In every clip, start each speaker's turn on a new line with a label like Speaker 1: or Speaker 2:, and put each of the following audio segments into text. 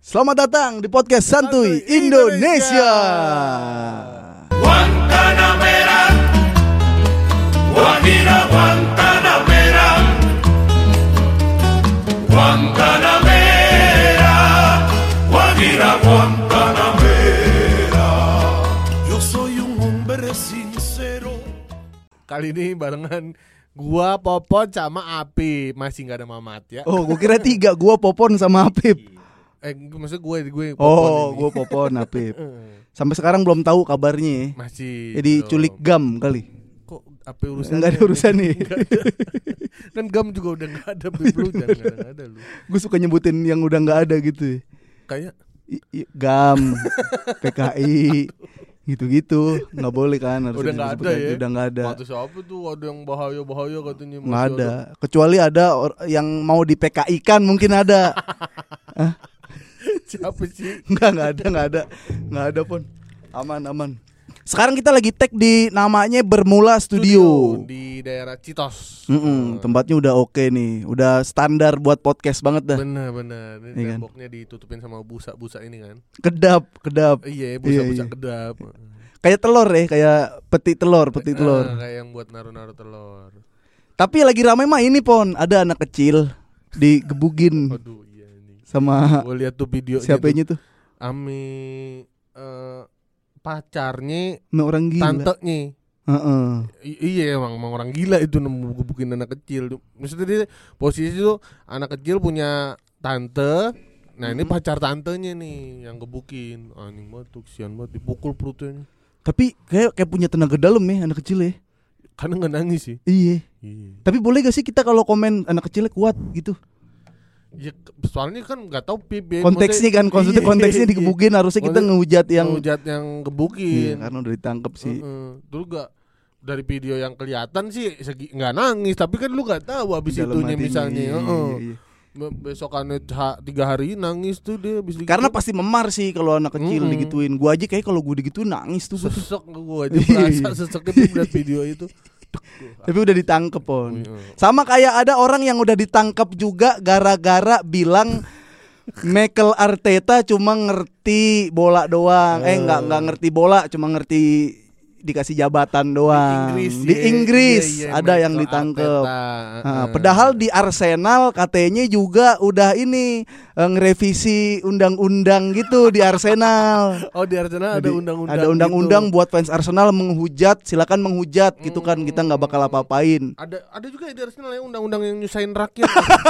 Speaker 1: Selamat datang di podcast Santuy Indonesia.
Speaker 2: Guantanamera, Guajira Guantanamera, Guantanamera, Guajira Guantanamera. Yo soy un hombre sincero.
Speaker 3: Kali ini barengan gua, Popon, sama Apip. Masih gak ada Mamat ya.
Speaker 1: Oh, gue kira 3, gua Popon sama Apip.
Speaker 3: Maksudnya gue Popon
Speaker 1: Oh,
Speaker 3: ini.
Speaker 1: gue Popon, Apip. Sampai sekarang belum tahu kabarnya.
Speaker 3: Masih
Speaker 1: Jadi
Speaker 3: belum.
Speaker 1: culik gam kali.
Speaker 3: Kok apa urusannya?
Speaker 1: Enggak ada urusan nih.
Speaker 3: Kan gam juga udah gak ada, Pip. Lu jangan ada lu.
Speaker 1: Gue suka nyebutin yang udah nggak ada gitu.
Speaker 3: Kayak
Speaker 1: Gam, PKI, gitu-gitu. Nggak boleh kan? Harus
Speaker 3: udah gak ada
Speaker 1: disebut aja.
Speaker 3: ya.
Speaker 1: Udah nggak ada.
Speaker 3: Waktu siapa tuh ada yang bahaya katanya.
Speaker 1: Nggak ada. Kecuali ada yang mau di PKI-kan mungkin ada.
Speaker 3: Siapa sih?
Speaker 1: Nggak ada pun. Aman. Sekarang kita lagi tag di namanya Bermula Studio.
Speaker 3: Di daerah Citos.
Speaker 1: Tempatnya udah oke nih, udah standar buat podcast banget dah.
Speaker 3: Bener. Ini
Speaker 1: Iya kan?
Speaker 3: temboknya ditutupin sama busa-busa ini kan.
Speaker 1: Kedap.
Speaker 3: Iya, busa-busa
Speaker 1: Iya.
Speaker 3: kedap.
Speaker 1: Kayak telur ya, kayak peti telur.
Speaker 3: Kayak yang buat naruh-naruh telur.
Speaker 1: Tapi lagi ramai mah ini Pon, ada anak kecil digebugin
Speaker 3: Waduh, iya ini.
Speaker 1: sama
Speaker 3: Gue lihat tuh videonya.
Speaker 1: siapanya tuh?
Speaker 3: Ame pacarnya,
Speaker 1: Sama orang gila.
Speaker 3: tantenya.
Speaker 1: Heeh.
Speaker 3: Iya emang orang gila itu ngebukin anak kecil tuh. Maksudnya dia posisi tuh anak kecil punya tante. Nah ini pacar tantenya nih yang gebukin. Anjing banget tuh, kesian banget dipukul perutnya.
Speaker 1: Tapi kayak punya tenaga dalam ya anak kecil ya.
Speaker 3: Karena nggak nangis sih.
Speaker 1: Iya.
Speaker 3: Iya.
Speaker 1: Tapi boleh gak sih kita kalau komen anak kecilnya kuat gitu?
Speaker 3: Ya, soalnya kan nggak tahu Pip ya.
Speaker 1: Konteksnya kan, maksudnya konteksnya digebukin, harusnya kita ngehujat yang
Speaker 3: yang gebukin.
Speaker 1: Iya, karena udah ditangkep sih.
Speaker 3: Dulu gak dari video yang kelihatan sih nggak nangis, tapi kan lu nggak tahu abis
Speaker 1: Dalam
Speaker 3: itunya
Speaker 1: hatinya,
Speaker 3: misalnya.
Speaker 1: iya.
Speaker 3: Besokannya 3 hari nangis tuh dia abis digituin.
Speaker 1: Karena pasti memar sih kalau anak kecil digituin. Gua aja kayak kalau gue digituin nangis tuh.
Speaker 3: sesek gue aja merasa seseknya Pip liat video itu.
Speaker 1: Tapi udah ditangkep Pon.
Speaker 3: Iya.
Speaker 1: Sama kayak ada orang yang udah ditangkap juga gara-gara bilang Mikel Arteta cuma ngerti bola doang. Enggak ngerti bola, cuma ngerti dikasih jabatan doang. Di Inggris
Speaker 3: Iya,
Speaker 1: ada yang
Speaker 3: Mikel
Speaker 1: ditangkep.
Speaker 3: Arteta.
Speaker 1: Padahal di Arsenal katanya juga udah ini ngerevisi undang-undang gitu di Arsenal.
Speaker 3: Oh di Arsenal ada
Speaker 1: Jadi,
Speaker 3: undang-undang.
Speaker 1: ada undang-undang
Speaker 3: gitu.
Speaker 1: buat fans Arsenal menghujat, silakan menghujat gitu kan, kita nggak bakal apa-apain.
Speaker 3: Ada juga di Arsenal ya undang-undang yang nyusahin rakyat.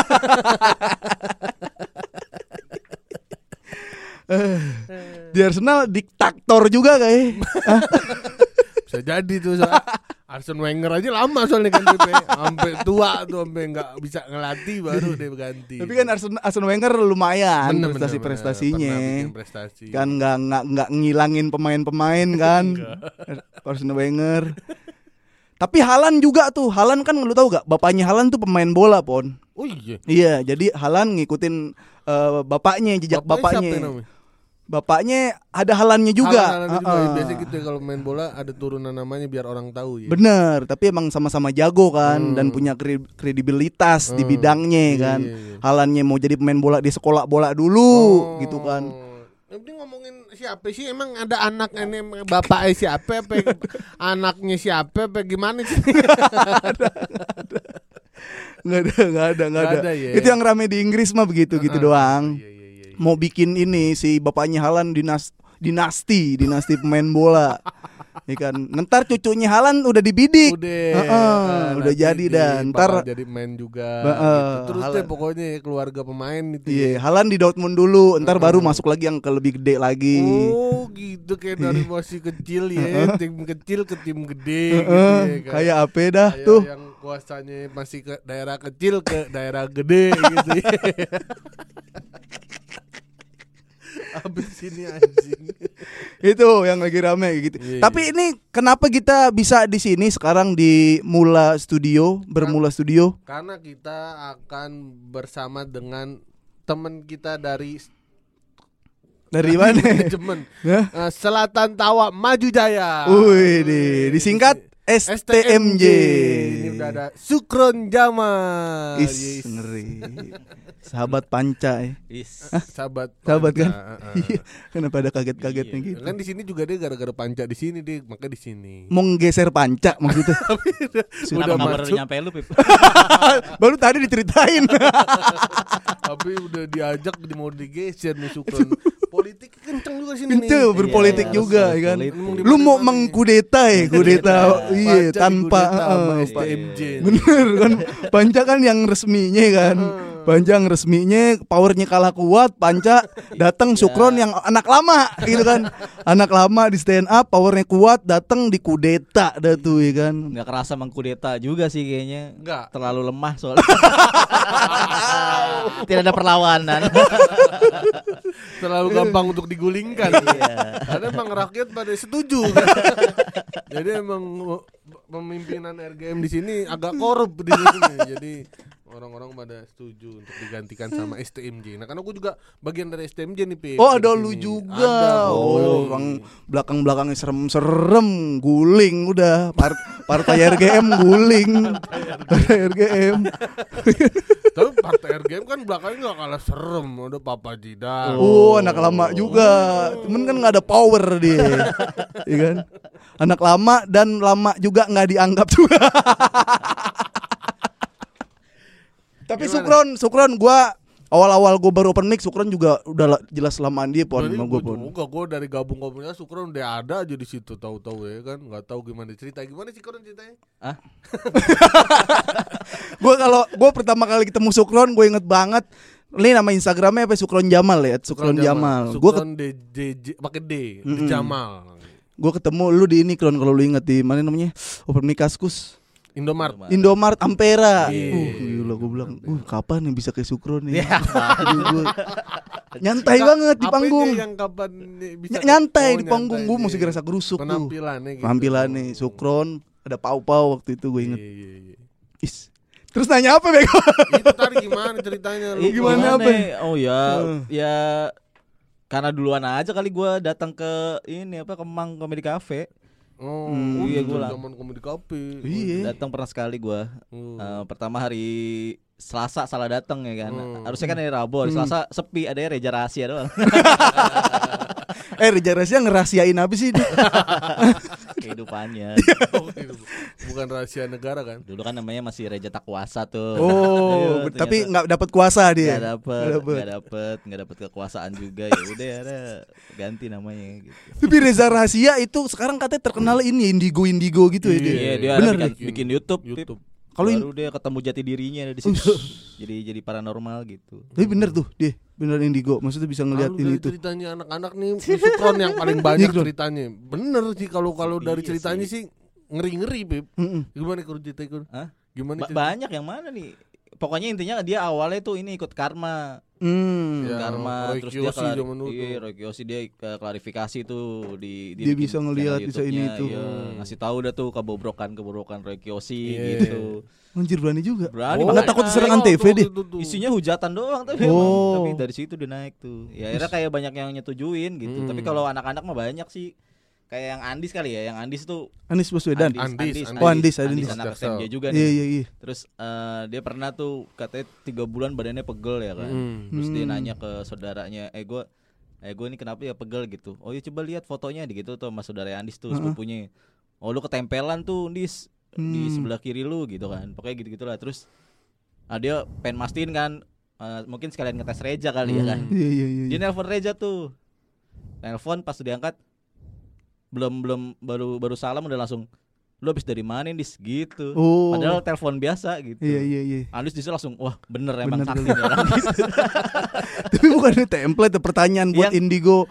Speaker 1: Di Arsenal diktator juga kayak.
Speaker 3: Bisa jadi tuh Arsene Wenger aja lama soalnya kan Pepe. Sampai tua tuh, sampai nggak bisa ngelatih baru dia ganti.
Speaker 1: Tapi kan Arsene Wenger lumayan
Speaker 3: Bener,
Speaker 1: prestasi-prestasinya.
Speaker 3: pernah bikin prestasi.
Speaker 1: Kan nggak ngilangin pemain-pemain kan. Arsene Wenger. Tapi Haaland juga tuh. Haaland kan lu tahu gak? Bapaknya Haaland tuh pemain bola, Pon.
Speaker 3: Oh iya.
Speaker 1: Iya, jadi Haaland ngikutin bapaknya, jejak bapaknya.
Speaker 3: Siapa namanya?
Speaker 1: Bapaknya ada Haalandnya juga.
Speaker 3: Haaland juga. Biasanya gitu ya, kalau main bola ada turunan namanya biar orang tahu ya.
Speaker 1: Bener, tapi emang sama-sama jago kan dan punya kredibilitas di bidangnya kan.
Speaker 3: Iya.
Speaker 1: Haalandnya mau jadi pemain bola di sekolah bola dulu gitu kan.
Speaker 3: Yang penting ngomongin siapa sih, emang ada anak ini bapaknya siapa apa anaknya siapa apa gimana sih?
Speaker 1: Nggak ada.
Speaker 3: ya.
Speaker 1: Itu yang rame di Inggris mah begitu doang.
Speaker 3: Iya.
Speaker 1: Mau bikin ini si bapaknya Haaland dinasti pemain bola. Ya kan. Ntar cucunya Haaland udah dibidik. Udah
Speaker 3: nanti
Speaker 1: jadi dan ntar
Speaker 3: jadi main juga. Gitu. Terus deh
Speaker 1: Haaland.
Speaker 3: pokoknya keluarga pemain itu.
Speaker 1: iya, Haaland di Dortmund dulu, ntar baru masuk lagi yang ke lebih gede lagi.
Speaker 3: Oh gitu, kayak dari masih kecil ya, tim kecil ke tim gede gitu ya kan.
Speaker 1: Kayak apa dah
Speaker 3: Kayak
Speaker 1: tuh.
Speaker 3: yang kuasanya masih ke daerah kecil ke daerah gede gitu ya. Abis ini anjing.
Speaker 1: Itu yang lagi rame gitu.
Speaker 3: Iya,
Speaker 1: Tapi ini kenapa kita bisa di sini sekarang di Bermula Studio?
Speaker 3: Karena kita akan bersama dengan teman kita dari
Speaker 1: mana?
Speaker 3: manajemen Selatan Tawa Maju Jaya.
Speaker 1: Wih, disingkat STMJ.
Speaker 3: Ini udah ada Sukron Jamal.
Speaker 1: Is ngeri. Sahabat panca.
Speaker 3: Sahabat
Speaker 1: Sahabat kan?
Speaker 3: Panca,
Speaker 1: Iya. Kenapa ada kaget-kagetnya
Speaker 3: Iya.
Speaker 1: gitu?
Speaker 3: Kan di sini juga dia gara-gara panca di sini dia, makanya di sini.
Speaker 1: Mau geser panca maksudnya.
Speaker 4: Kenapa nggak baru
Speaker 3: masuk.
Speaker 4: nyampe lu, Pip?
Speaker 1: Baru tadi diceritain.
Speaker 3: Tapi udah diajak mau digeser nih Sukron. Politik kenceng juga sini nih.
Speaker 1: Itu berpolitik
Speaker 4: Iya,
Speaker 1: juga
Speaker 4: harus
Speaker 1: kan.
Speaker 4: berpolitik.
Speaker 1: Lu mau mengkudeta kudeta iya
Speaker 3: Panca
Speaker 1: tanpa
Speaker 3: dikudeta sama
Speaker 1: Pak.
Speaker 3: STMJ.
Speaker 1: Bener kan. Panca kan yang resminya kan. Panca yang resminya powernya kalah kuat, Panca datang Sukron yang anak lama gitu kan. Anak lama di stand up, powernya kuat, datang di kudeta dah tuh ya kan.
Speaker 4: Nggak kerasa mengkudeta juga sih kayaknya.
Speaker 3: Enggak.
Speaker 4: Terlalu lemah soalnya. Tidak ada perlawanan.
Speaker 3: Terlalu gampang untuk digulingkan.
Speaker 4: Iya.
Speaker 3: Karena emang rakyat pada setuju kan? Jadi emang pemimpinan RGM di sini agak korup di sini. Jadi orang-orang pada setuju untuk digantikan sama STMJ. Nah, karena aku juga bagian dari STMJ nih, Pip.
Speaker 1: Oh ada
Speaker 3: di
Speaker 1: lu
Speaker 3: sini.
Speaker 1: juga.
Speaker 3: Ada, boy.
Speaker 1: Orang belakang-belakangnya serem-serem, guling udah. Partai RGM guling. Partai RGM.
Speaker 3: Tapi partai RGM kan belakangnya gak kalah serem. Ada Papa Jida.
Speaker 1: Oh, anak lama juga. Cuman kan nggak ada power dia. Iya kan? Anak lama dan lama juga nggak dianggap juga. Tapi Sukron gua awal-awal gua baru open mic, Sukron juga udah jelas lamaan dia pon sama gua pon.
Speaker 3: Gue dari gabung-gabungnya Sukron udah ada aja di situ, tahu-tahu ya kan, nggak tahu gimana gimana sih Sukron ceritanya?
Speaker 1: Gua pertama kali ketemu Sukron, gua inget banget. Ini nama Instagramnya apa? Sukron Jamal ya, Sukron Jamal.
Speaker 3: Sukron DJ pakai D, di Jamal.
Speaker 1: Gua ketemu lu di ini Kron, kalau lu inget di mana namanya? Open mic Kaskus. Indomart Ampera. Gila gue bilang, kapan nih bisa kayak Sukron nih? Nyantai banget di panggung.
Speaker 3: Yang kapan bisa
Speaker 1: nyantai di panggung, gue masih gerasa gerusuk tuh.
Speaker 3: Penampilannya gitu.
Speaker 1: Penampilannya Sukron, ada pau-pau waktu itu gue inget.
Speaker 3: Iya.
Speaker 1: Is. Terus nanya apa Bego?
Speaker 3: Itu tadi gimana ceritanya lu?
Speaker 1: Gimana apa?
Speaker 4: Oh ya karena duluan aja kali gue datang ke ini Kemang Comedy Cafe.
Speaker 3: Oh,
Speaker 4: iya gue lah.
Speaker 3: zaman Comedy Cafe.
Speaker 1: Iya.
Speaker 4: Datang pernah sekali gue. Pertama hari Selasa salah datang ya kan. Harusnya kan hari Rabu, hari Selasa sepi, adanya Reja Rahasia doang.
Speaker 1: Reja Rahasia ngerahasiain apa sih dia?
Speaker 4: Kehidupannya.
Speaker 3: Bukan rahasia negara kan?
Speaker 4: Dulu kan namanya masih Reja Takwasa tuh.
Speaker 1: Oh, tapi nggak dapat kuasa dia.
Speaker 4: Nggak dapet kekuasaan juga, ya udah ada ganti namanya gitu.
Speaker 1: Tapi Reza Rahasia itu sekarang katanya terkenal ini Indigo gitu ya dia.
Speaker 4: Iya, dia
Speaker 1: bener
Speaker 4: bikin YouTube.
Speaker 1: Kalau
Speaker 4: baru dia ketemu jati dirinya di situ. jadi paranormal gitu.
Speaker 1: Tapi bener tuh dia, bener Indigo. Maksudnya bisa ngeliatin itu.
Speaker 3: Ceritanya anak-anak nih Sukron yang paling banyak ceritanya. Bener sih kalau dari ceritanya sih ngeri-ngeri, Beb. Gimana kalau cerita? Gimana cerita?
Speaker 4: Banyak yang mana nih? Pokoknya intinya dia awalnya tuh ini ikut Karma. Karma terus dia Roy Kiyoshi dia klarifikasi tuh dia
Speaker 1: bisa ngelihat bisa ini itu.
Speaker 4: Ngasih tahu dah tuh kebobrokan Roy Kiyoshi gitu.
Speaker 1: Anjir berani juga.
Speaker 4: Berani
Speaker 1: banget takut diserang TV deh.
Speaker 4: Isinya hujatan doang tapi dari situ dia naik tuh. Ya akhirnya kayak banyak yang nyetujuin gitu. Tapi kalau anak-anak mah banyak sih. Kayak yang Andis kali ya, yang Andis tuh
Speaker 1: Andis Baswedan.
Speaker 3: Andis
Speaker 4: anak SMJ juga nih.
Speaker 1: Iya.
Speaker 4: Terus dia pernah tuh katanya 3 bulan badannya pegel ya kan. Terus dia nanya ke saudaranya, gue ini kenapa ya pegel gitu. Oh ya coba lihat fotonya gitu tuh sama saudara Andis tuh sepupunya. Oh lu ketempelan tuh Andis di sebelah kiri lu gitu kan. Pokoknya gitu-gitulah. Terus dia pengen mastiin kan, mungkin sekalian ngetes Reja kali ya kan.
Speaker 1: Iya.
Speaker 4: Dia nelpon Reja tuh. Nelpon pas diangkat belum baru salam udah langsung lu habis dari mana Dis gitu. Padahal telepon biasa gitu.
Speaker 1: Iya.
Speaker 4: Andis disitu langsung wah bener emang sakti orang gitu.
Speaker 1: Tapi bukan template pertanyaan buat Indigo.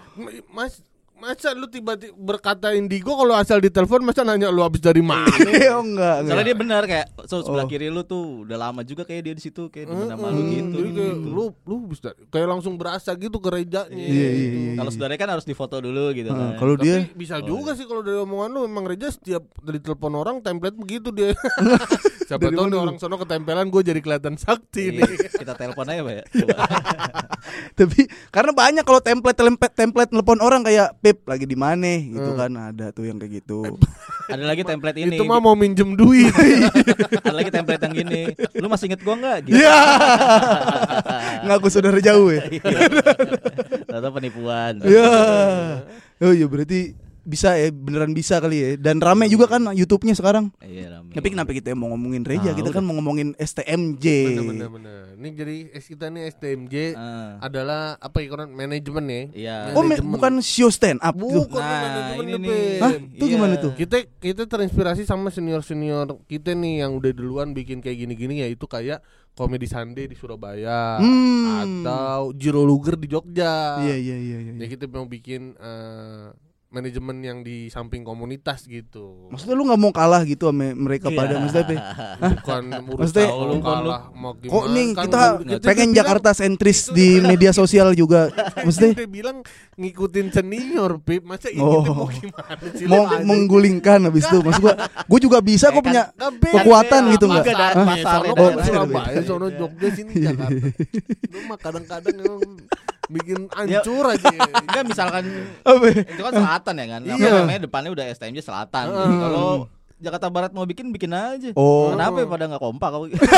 Speaker 3: Masa lu tiba-tiba berkata Indigo kalau asal ditelepon masa nanya lu habis dari mana?
Speaker 1: Enggak.
Speaker 4: Soalnya dia benar kayak sebelah kiri lu tuh udah lama juga kayak dia di situ kayak di mana lu gitu.
Speaker 3: Jadi kayak lu bisa kayak langsung berasa gitu ke Rejanya.
Speaker 1: Iya.
Speaker 4: Kalau saudaranya kan harus difoto dulu gitu kan.
Speaker 1: Kalau dia
Speaker 3: bisa juga sih kalau dari omongan lu emang Reja setiap dari telepon orang template begitu dia. Siapa tahu nih orang sono ketempelan gue jadi kelihatan sakti nih.
Speaker 4: Kita telepon aja Pak ya.
Speaker 1: Tapi karena banyak kalau template telepon orang kayak Pip lagi di mana gitu kan, ada tuh yang kayak gitu.
Speaker 4: Ada lagi template ini.
Speaker 3: Itu mah mau minjem duit.
Speaker 4: Ada lagi template yang gini. Lu masih inget gua enggak? Gitu.
Speaker 1: Iya. Ngaku saudara jauh ya.
Speaker 4: Atau penipuan.
Speaker 1: Iya. Oh iya berarti bisa ya, beneran bisa kali ya. Dan rame juga kan YouTube-nya sekarang.
Speaker 4: Iya, rame.
Speaker 1: Tapi kenapa kita mau ngomongin Reja? Kita kan mau ngomongin STMJ.
Speaker 3: Bener. Ini jadi kita nih STMJ adalah apa ya, manajemen ya.
Speaker 4: Iya.
Speaker 1: Oh, bukan show stand up gitu.
Speaker 3: Bukan manajemen
Speaker 4: ini
Speaker 3: nih,
Speaker 4: nih.
Speaker 3: Pip.
Speaker 1: Hah? Itu gimana tuh?
Speaker 3: Kita terinspirasi sama senior kita nih yang udah duluan bikin kayak gini-gini, yaitu kayak Comedy Sunday di Surabaya atau Jiro Luger di Jogja.
Speaker 1: Iya.
Speaker 3: Ya kita mau bikin manajemen yang di samping komunitas gitu.
Speaker 1: Maksudnya lu nggak mau kalah gitu sama mereka pada maksudnya apa?
Speaker 3: Bukan
Speaker 1: Maksudnya,
Speaker 3: urusan kalah mau gimana.
Speaker 1: Kok nih
Speaker 3: Kan
Speaker 1: kita pengen
Speaker 3: bilang,
Speaker 1: Jakarta sentris di media sosial juga. Maksudnya
Speaker 3: kita bilang ngikutin senior, Pip. Masa ini mau gimana sih?
Speaker 1: mau menggulingkan habis itu. Maksud gua juga bisa kok punya kekuatan gitu enggak?
Speaker 3: Sono Surabaya, sono Jogja, sini Jakarta. Lu mah kadang-kadang emang bikin hancur aja.
Speaker 4: Enggak, misalkan
Speaker 1: Apa?
Speaker 4: itu kan selatan ya kan.
Speaker 1: Iya.
Speaker 4: Namanya depannya udah STMJ Selatan. Kalau Jakarta Barat mau bikin aja.
Speaker 1: Oh.
Speaker 4: Kenapa ya pada nggak kompak?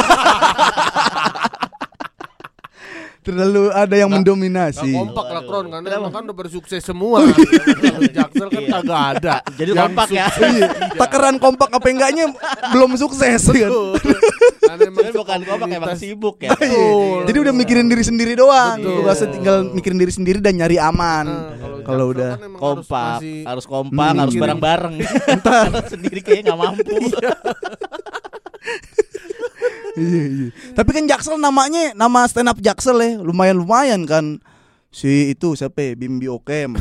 Speaker 1: Terlalu ada yang mendominasi.
Speaker 3: Gak kompak lah Kron, karena
Speaker 4: Kenapa?
Speaker 3: emang kan udah bersukses semua. Kalau Jaksel kan kagak ada.
Speaker 4: Jadi
Speaker 3: Yang
Speaker 4: kompak ya.
Speaker 1: Iya. Takaran kompak apa enggaknya belum sukses kan.
Speaker 3: Karena emang
Speaker 4: Jadi bukan kompak, emang sibuk ya.
Speaker 3: Betul.
Speaker 1: Jadi udah mikirin diri sendiri doang.
Speaker 3: Betul.
Speaker 1: Tugasnya tinggal mikirin diri sendiri dan nyari aman. Kalau
Speaker 3: Jaksel
Speaker 1: udah
Speaker 3: kan emang
Speaker 4: Kompak,
Speaker 3: masih-
Speaker 4: harus kompak, harus
Speaker 3: mikirin.
Speaker 4: bareng-bareng. Kalau sendiri kayaknya nggak mampu.
Speaker 1: Iya. Tapi kan Jaksel namanya nama stand up Jaksel ya, lumayan kan. Si itu siapa ya? Bimbi Okem.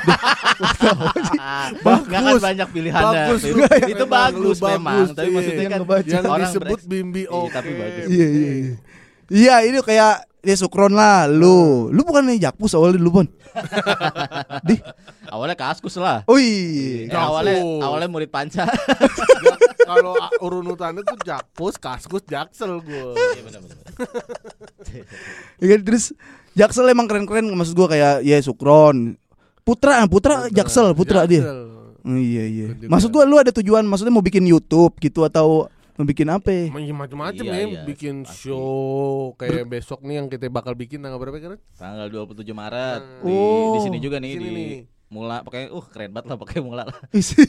Speaker 4: Nggak kan banyak pilihannya.
Speaker 3: Bagus,
Speaker 4: Itu,
Speaker 3: lu.
Speaker 4: itu
Speaker 3: Memang
Speaker 4: bagus
Speaker 3: lu
Speaker 4: memang.
Speaker 3: bagus,
Speaker 4: Tapi
Speaker 3: iya.
Speaker 4: maksudnya
Speaker 1: Yang
Speaker 4: kan
Speaker 1: ngebaca.
Speaker 3: yang
Speaker 4: orang
Speaker 3: disebut Bimbi
Speaker 4: Iya,
Speaker 3: Oke.
Speaker 4: tapi bagus.
Speaker 1: Iya. Iya, ini kayak ya Sukron lah lu. Lu bukan Jakpus awalnya dulu, Bon.
Speaker 4: Awalnya Kaskus lah.
Speaker 1: Oh iya.
Speaker 4: Awalnya murid panca.
Speaker 3: Kalau urutannya tuh Jakpus, Kaskus, Jaksel gue.
Speaker 4: Iya benar-benar.
Speaker 1: Ya kan, terus Jaksel emang keren-keren, maksud gua kayak ya Sukron. Putra Jaksel, Putra dia. Iya. Maksud gua lu ada tujuan, maksudnya mau bikin YouTube gitu atau mau bikin apa?
Speaker 3: Macam-macam
Speaker 4: Iya,
Speaker 3: ya,
Speaker 4: iya,
Speaker 3: bikin
Speaker 4: pasti.
Speaker 3: show kayak besok nih yang kita bakal bikin tanggal berapa kan?
Speaker 4: Tanggal 27 Maret
Speaker 1: Oh.
Speaker 4: di sini juga nih
Speaker 3: Sini
Speaker 4: di
Speaker 3: nih.
Speaker 4: Mula, pokoknya keren banget lah pakai Mula lah.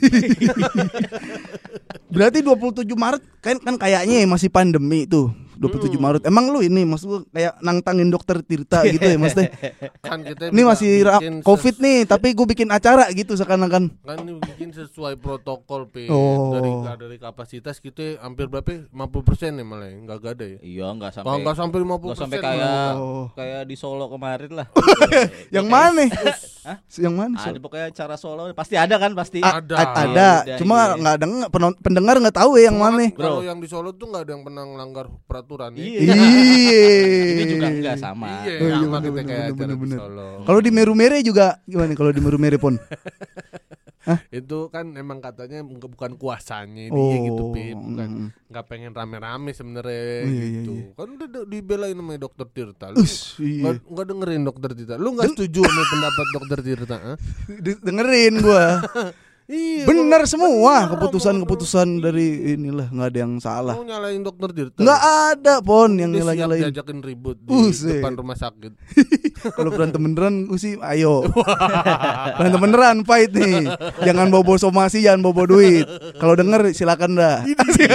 Speaker 1: Berarti 27 Maret kan kayaknya masih pandemi tuh. 27 Maret. Emang lu ini maksud gua kayak nantangin Dokter Tirta gitu ya maksudnya.
Speaker 3: Kan kita
Speaker 1: Ini masih
Speaker 3: bikin
Speaker 1: Covid nih, tapi gue bikin acara gitu seakan-akan.
Speaker 3: kan ini bikin sesuai protokol P.
Speaker 1: Oh.
Speaker 3: Dari kapasitas kita hampir berapa? 50% ya malah, enggak ada ya.
Speaker 4: Iya, enggak sampai
Speaker 3: Kalau enggak sampai 50%.
Speaker 4: nggak sampai kayak
Speaker 1: Oh.
Speaker 4: kayak di Solo kemarin lah.
Speaker 1: Yang mana?
Speaker 4: Hah?
Speaker 1: Yang mana?
Speaker 4: Ada pokoknya acara Solo pasti ada kan pasti.
Speaker 3: Ada.
Speaker 1: Ada.
Speaker 4: Iya,
Speaker 1: Cuma
Speaker 4: iya.
Speaker 1: nggak denger, pendengar nggak tahu ya yang mana.
Speaker 3: Kalau yang di Solo tuh enggak ada yang pernah melanggar peraturan ya.
Speaker 1: Iya.
Speaker 4: Ini juga enggak sama.
Speaker 3: Iya,
Speaker 1: Oh, iya,
Speaker 3: sama
Speaker 1: bener,
Speaker 3: kita kayak
Speaker 1: bener,
Speaker 3: acara di
Speaker 1: bener.
Speaker 3: Solo.
Speaker 1: Kalau di Meru-Mere juga gimana? Kalau di Meru-Mere Pon?
Speaker 3: Itu kan emang katanya bukan kuasanya dia
Speaker 1: Oh,
Speaker 3: gitu, Pip. Bukan enggak pengen rame-rame sebenarnya
Speaker 1: Iya,
Speaker 3: gitu.
Speaker 1: iya.
Speaker 3: Kan udah dibelain sama Dokter Tirta. Lu
Speaker 1: Iya.
Speaker 3: enggak dengerin Dokter Tirta. Lu enggak setuju sama pendapat Dokter Tirta, ha?
Speaker 1: Dengerin gua.
Speaker 3: Iya.
Speaker 1: Bener semua
Speaker 3: bener,
Speaker 1: keputusan-keputusan
Speaker 3: bener.
Speaker 1: dari inilah, nggak ada yang salah.
Speaker 3: Mau nyalain Dokter Tirta.
Speaker 1: Nggak ada Pon yang
Speaker 3: Dia siap
Speaker 1: nyala-nyalain.
Speaker 3: diajakin ribut di
Speaker 1: Buset.
Speaker 3: depan rumah sakit.
Speaker 1: Kalau berantem beneran gue sih ayo. Berantem beneran fight nih. Jangan bobo somasi, jangan bobo duit. Kalau denger silakan dah.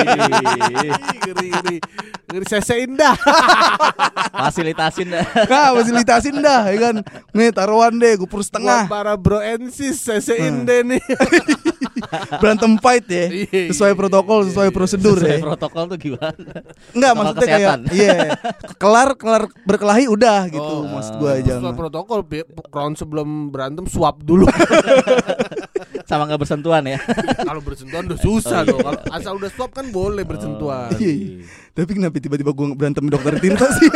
Speaker 3: Ngeri sesein dah.
Speaker 4: Fasilitasin dah.
Speaker 1: Nah, fasilitasin dah ya kan. Nih taruhan deh gue per
Speaker 3: Buat
Speaker 1: setengah.
Speaker 3: para bro ensis sesein deh nih.
Speaker 1: Berantem fight ya.
Speaker 3: Iya,
Speaker 1: Sesuai protokol, sesuai prosedur
Speaker 4: Sesuai
Speaker 1: ya.
Speaker 4: protokol tuh gimana?
Speaker 1: Enggak,
Speaker 4: Protokol
Speaker 1: maksudnya kayak
Speaker 4: kesehatan.
Speaker 1: iya. Kelar berkelahi udah gitu. Maksud gue aja.
Speaker 3: Sesuai protokol, round sebelum berantem swab dulu.
Speaker 4: Sama enggak bersentuhan ya.
Speaker 3: Kalau bersentuhan udah susah dong. Kalau asal udah swab kan boleh bersentuhan.
Speaker 1: Iya. Tapi kenapa tiba-tiba gue berantem Dokter Tirta sih?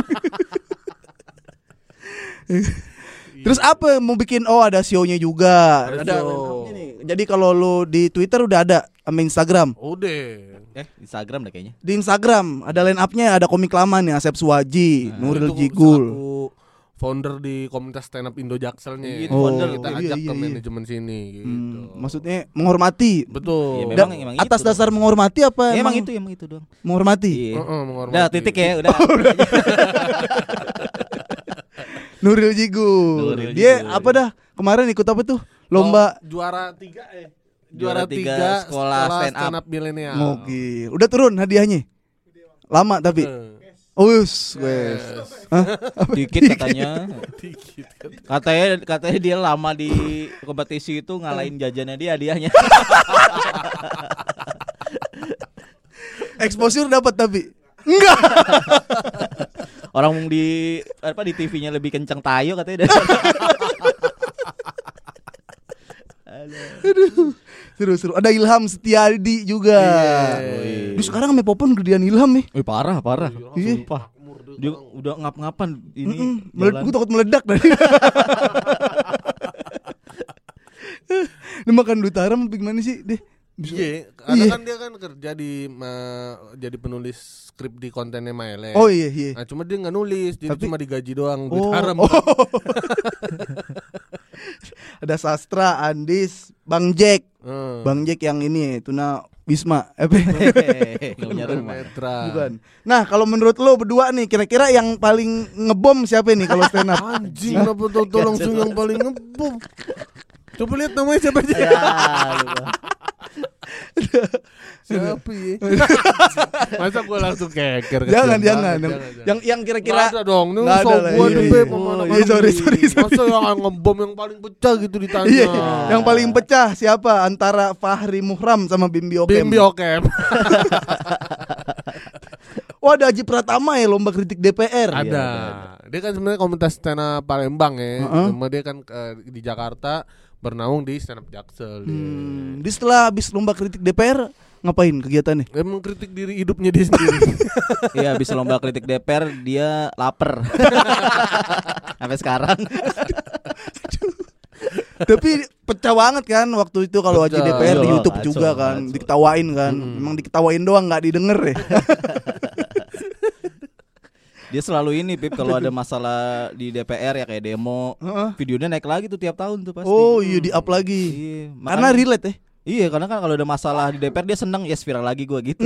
Speaker 1: Terus apa mau bikin? Oh ada show-nya juga.
Speaker 3: Ada show.
Speaker 1: line up-nya nih. Jadi kalau lu di Twitter udah ada sama Instagram.
Speaker 3: Udah.
Speaker 4: Instagram deh kayaknya.
Speaker 1: Di Instagram ada line up-nya, ada komik lama nih Asep Suwaji, Nuril
Speaker 3: Itu
Speaker 1: Jigul.
Speaker 3: satu founder di komunitas stand up Indo Jakselnya.
Speaker 4: Gitu, founder.
Speaker 3: Kita
Speaker 1: Iya,
Speaker 3: ajak
Speaker 1: iya,
Speaker 3: ke
Speaker 1: iya.
Speaker 3: manajemen sini gitu.
Speaker 1: Maksudnya menghormati.
Speaker 3: Betul.
Speaker 4: Iya,
Speaker 1: Dan
Speaker 4: Emang
Speaker 1: atas
Speaker 4: itu
Speaker 1: dasar menghormati apa?
Speaker 4: emang itu doang.
Speaker 1: Menghormati.
Speaker 4: Iya.
Speaker 3: Menghormati.
Speaker 4: Udah titik ya, udah.
Speaker 1: Nuril Jigu.
Speaker 4: Nuril
Speaker 1: Dia
Speaker 4: Jigu.
Speaker 1: apa dah? Kemarin ikut apa tuh? Lomba.
Speaker 3: Juara 3
Speaker 4: Juara tiga sekolah stand up
Speaker 3: milenial.
Speaker 1: Oke. Udah turun hadiahnya. Lama tapi. Wes.
Speaker 4: Dikit katanya.
Speaker 3: Dikit kan.
Speaker 4: Katanya dia lama di kompetisi itu ngalahin jajannya dia hadiahnya.
Speaker 1: Exposure dapat tapi. Enggak.
Speaker 4: Orang di TV-nya lebih kencang tayo katanya.
Speaker 1: Aduh. Seru-seru. Ada Ilham Setiadi juga.
Speaker 3: Iya.
Speaker 1: Duh, sekarang sama Popon gedean Ilham nih.
Speaker 4: Wih, parah.
Speaker 1: Iya.
Speaker 4: Sumpah. Dia udah ngap-ngapan ini. jalan.
Speaker 1: Gue takut meledak dari. Ini makan duit haram apa gimana sih deh?
Speaker 3: Iya, karena kan dia kan kerja di jadi penulis skrip di kontennya Maele.
Speaker 1: Oh iya.
Speaker 3: Nah, cuma dia nggak nulis, jadi
Speaker 1: Tapi-
Speaker 3: cuma digaji doang, duit
Speaker 1: Oh.
Speaker 3: haram.
Speaker 1: Ada Sastra, Andis, Bang Jack. Bang Jack yang ini Tuna Wisma.
Speaker 4: Nggak punya rumah.
Speaker 3: Netra.
Speaker 1: Bukan. Nah, kalau menurut lo berdua nih, kira-kira yang paling ngebom siapa nih kalau stand up?
Speaker 3: Anjing, kenapa tau langsung yang paling ngebom? Coba lihat namanya siapa aja.
Speaker 4: Ya, lupa.
Speaker 3: Siapa ya? Masa gue langsung keker.
Speaker 1: Jangan.
Speaker 3: kesian banget,
Speaker 1: Yang kira-kira
Speaker 3: Nggak ada dong, ini
Speaker 1: Nggak
Speaker 3: so
Speaker 1: ada lah,
Speaker 3: gue
Speaker 1: iya,
Speaker 3: nih
Speaker 1: iya.
Speaker 3: Beb, sama
Speaker 1: Oh,
Speaker 3: anak-anak
Speaker 1: iya, sorry,
Speaker 3: nih.
Speaker 1: sorry.
Speaker 3: Masa yang ngebom yang paling pecah gitu ditanya.
Speaker 1: Iya, yang paling pecah siapa antara Fahri Muhram sama Bimbi Okem?
Speaker 3: Bimbi Okem.
Speaker 1: Oh, ada Haji Pratama ya lomba kritik DPR.
Speaker 3: Ada. Dia kan sebenarnya komunitas stand up Palembang ya.
Speaker 1: Heeh.
Speaker 3: Cuma dia kan di Jakarta bernaung di stand up Jaksel.
Speaker 1: Dia setelah habis lomba kritik DPR ngapain kegiatannya?
Speaker 3: Dia mengkritik diri hidupnya dia sendiri.
Speaker 4: Iya, habis lomba kritik DPR dia lapar. Sampai sekarang.
Speaker 1: Tapi pecah banget kan waktu itu kalau Haji
Speaker 3: Pecah.
Speaker 1: DPR di
Speaker 4: Iya,
Speaker 1: YouTube
Speaker 4: kacau,
Speaker 1: juga kan,
Speaker 4: kacau.
Speaker 1: diketawain kan. Memang diketawain doang nggak didengar ya.
Speaker 4: Dia selalu ini Pip kalau ada masalah di DPR ya kayak demo, videonya naik lagi tuh tiap tahun tuh pasti.
Speaker 1: Oh iya di up lagi.
Speaker 4: Iya,
Speaker 1: Karena relate ya.
Speaker 4: Iya, karena kan kalau ada masalah di DPR dia seneng ya viral lagi gua gitu.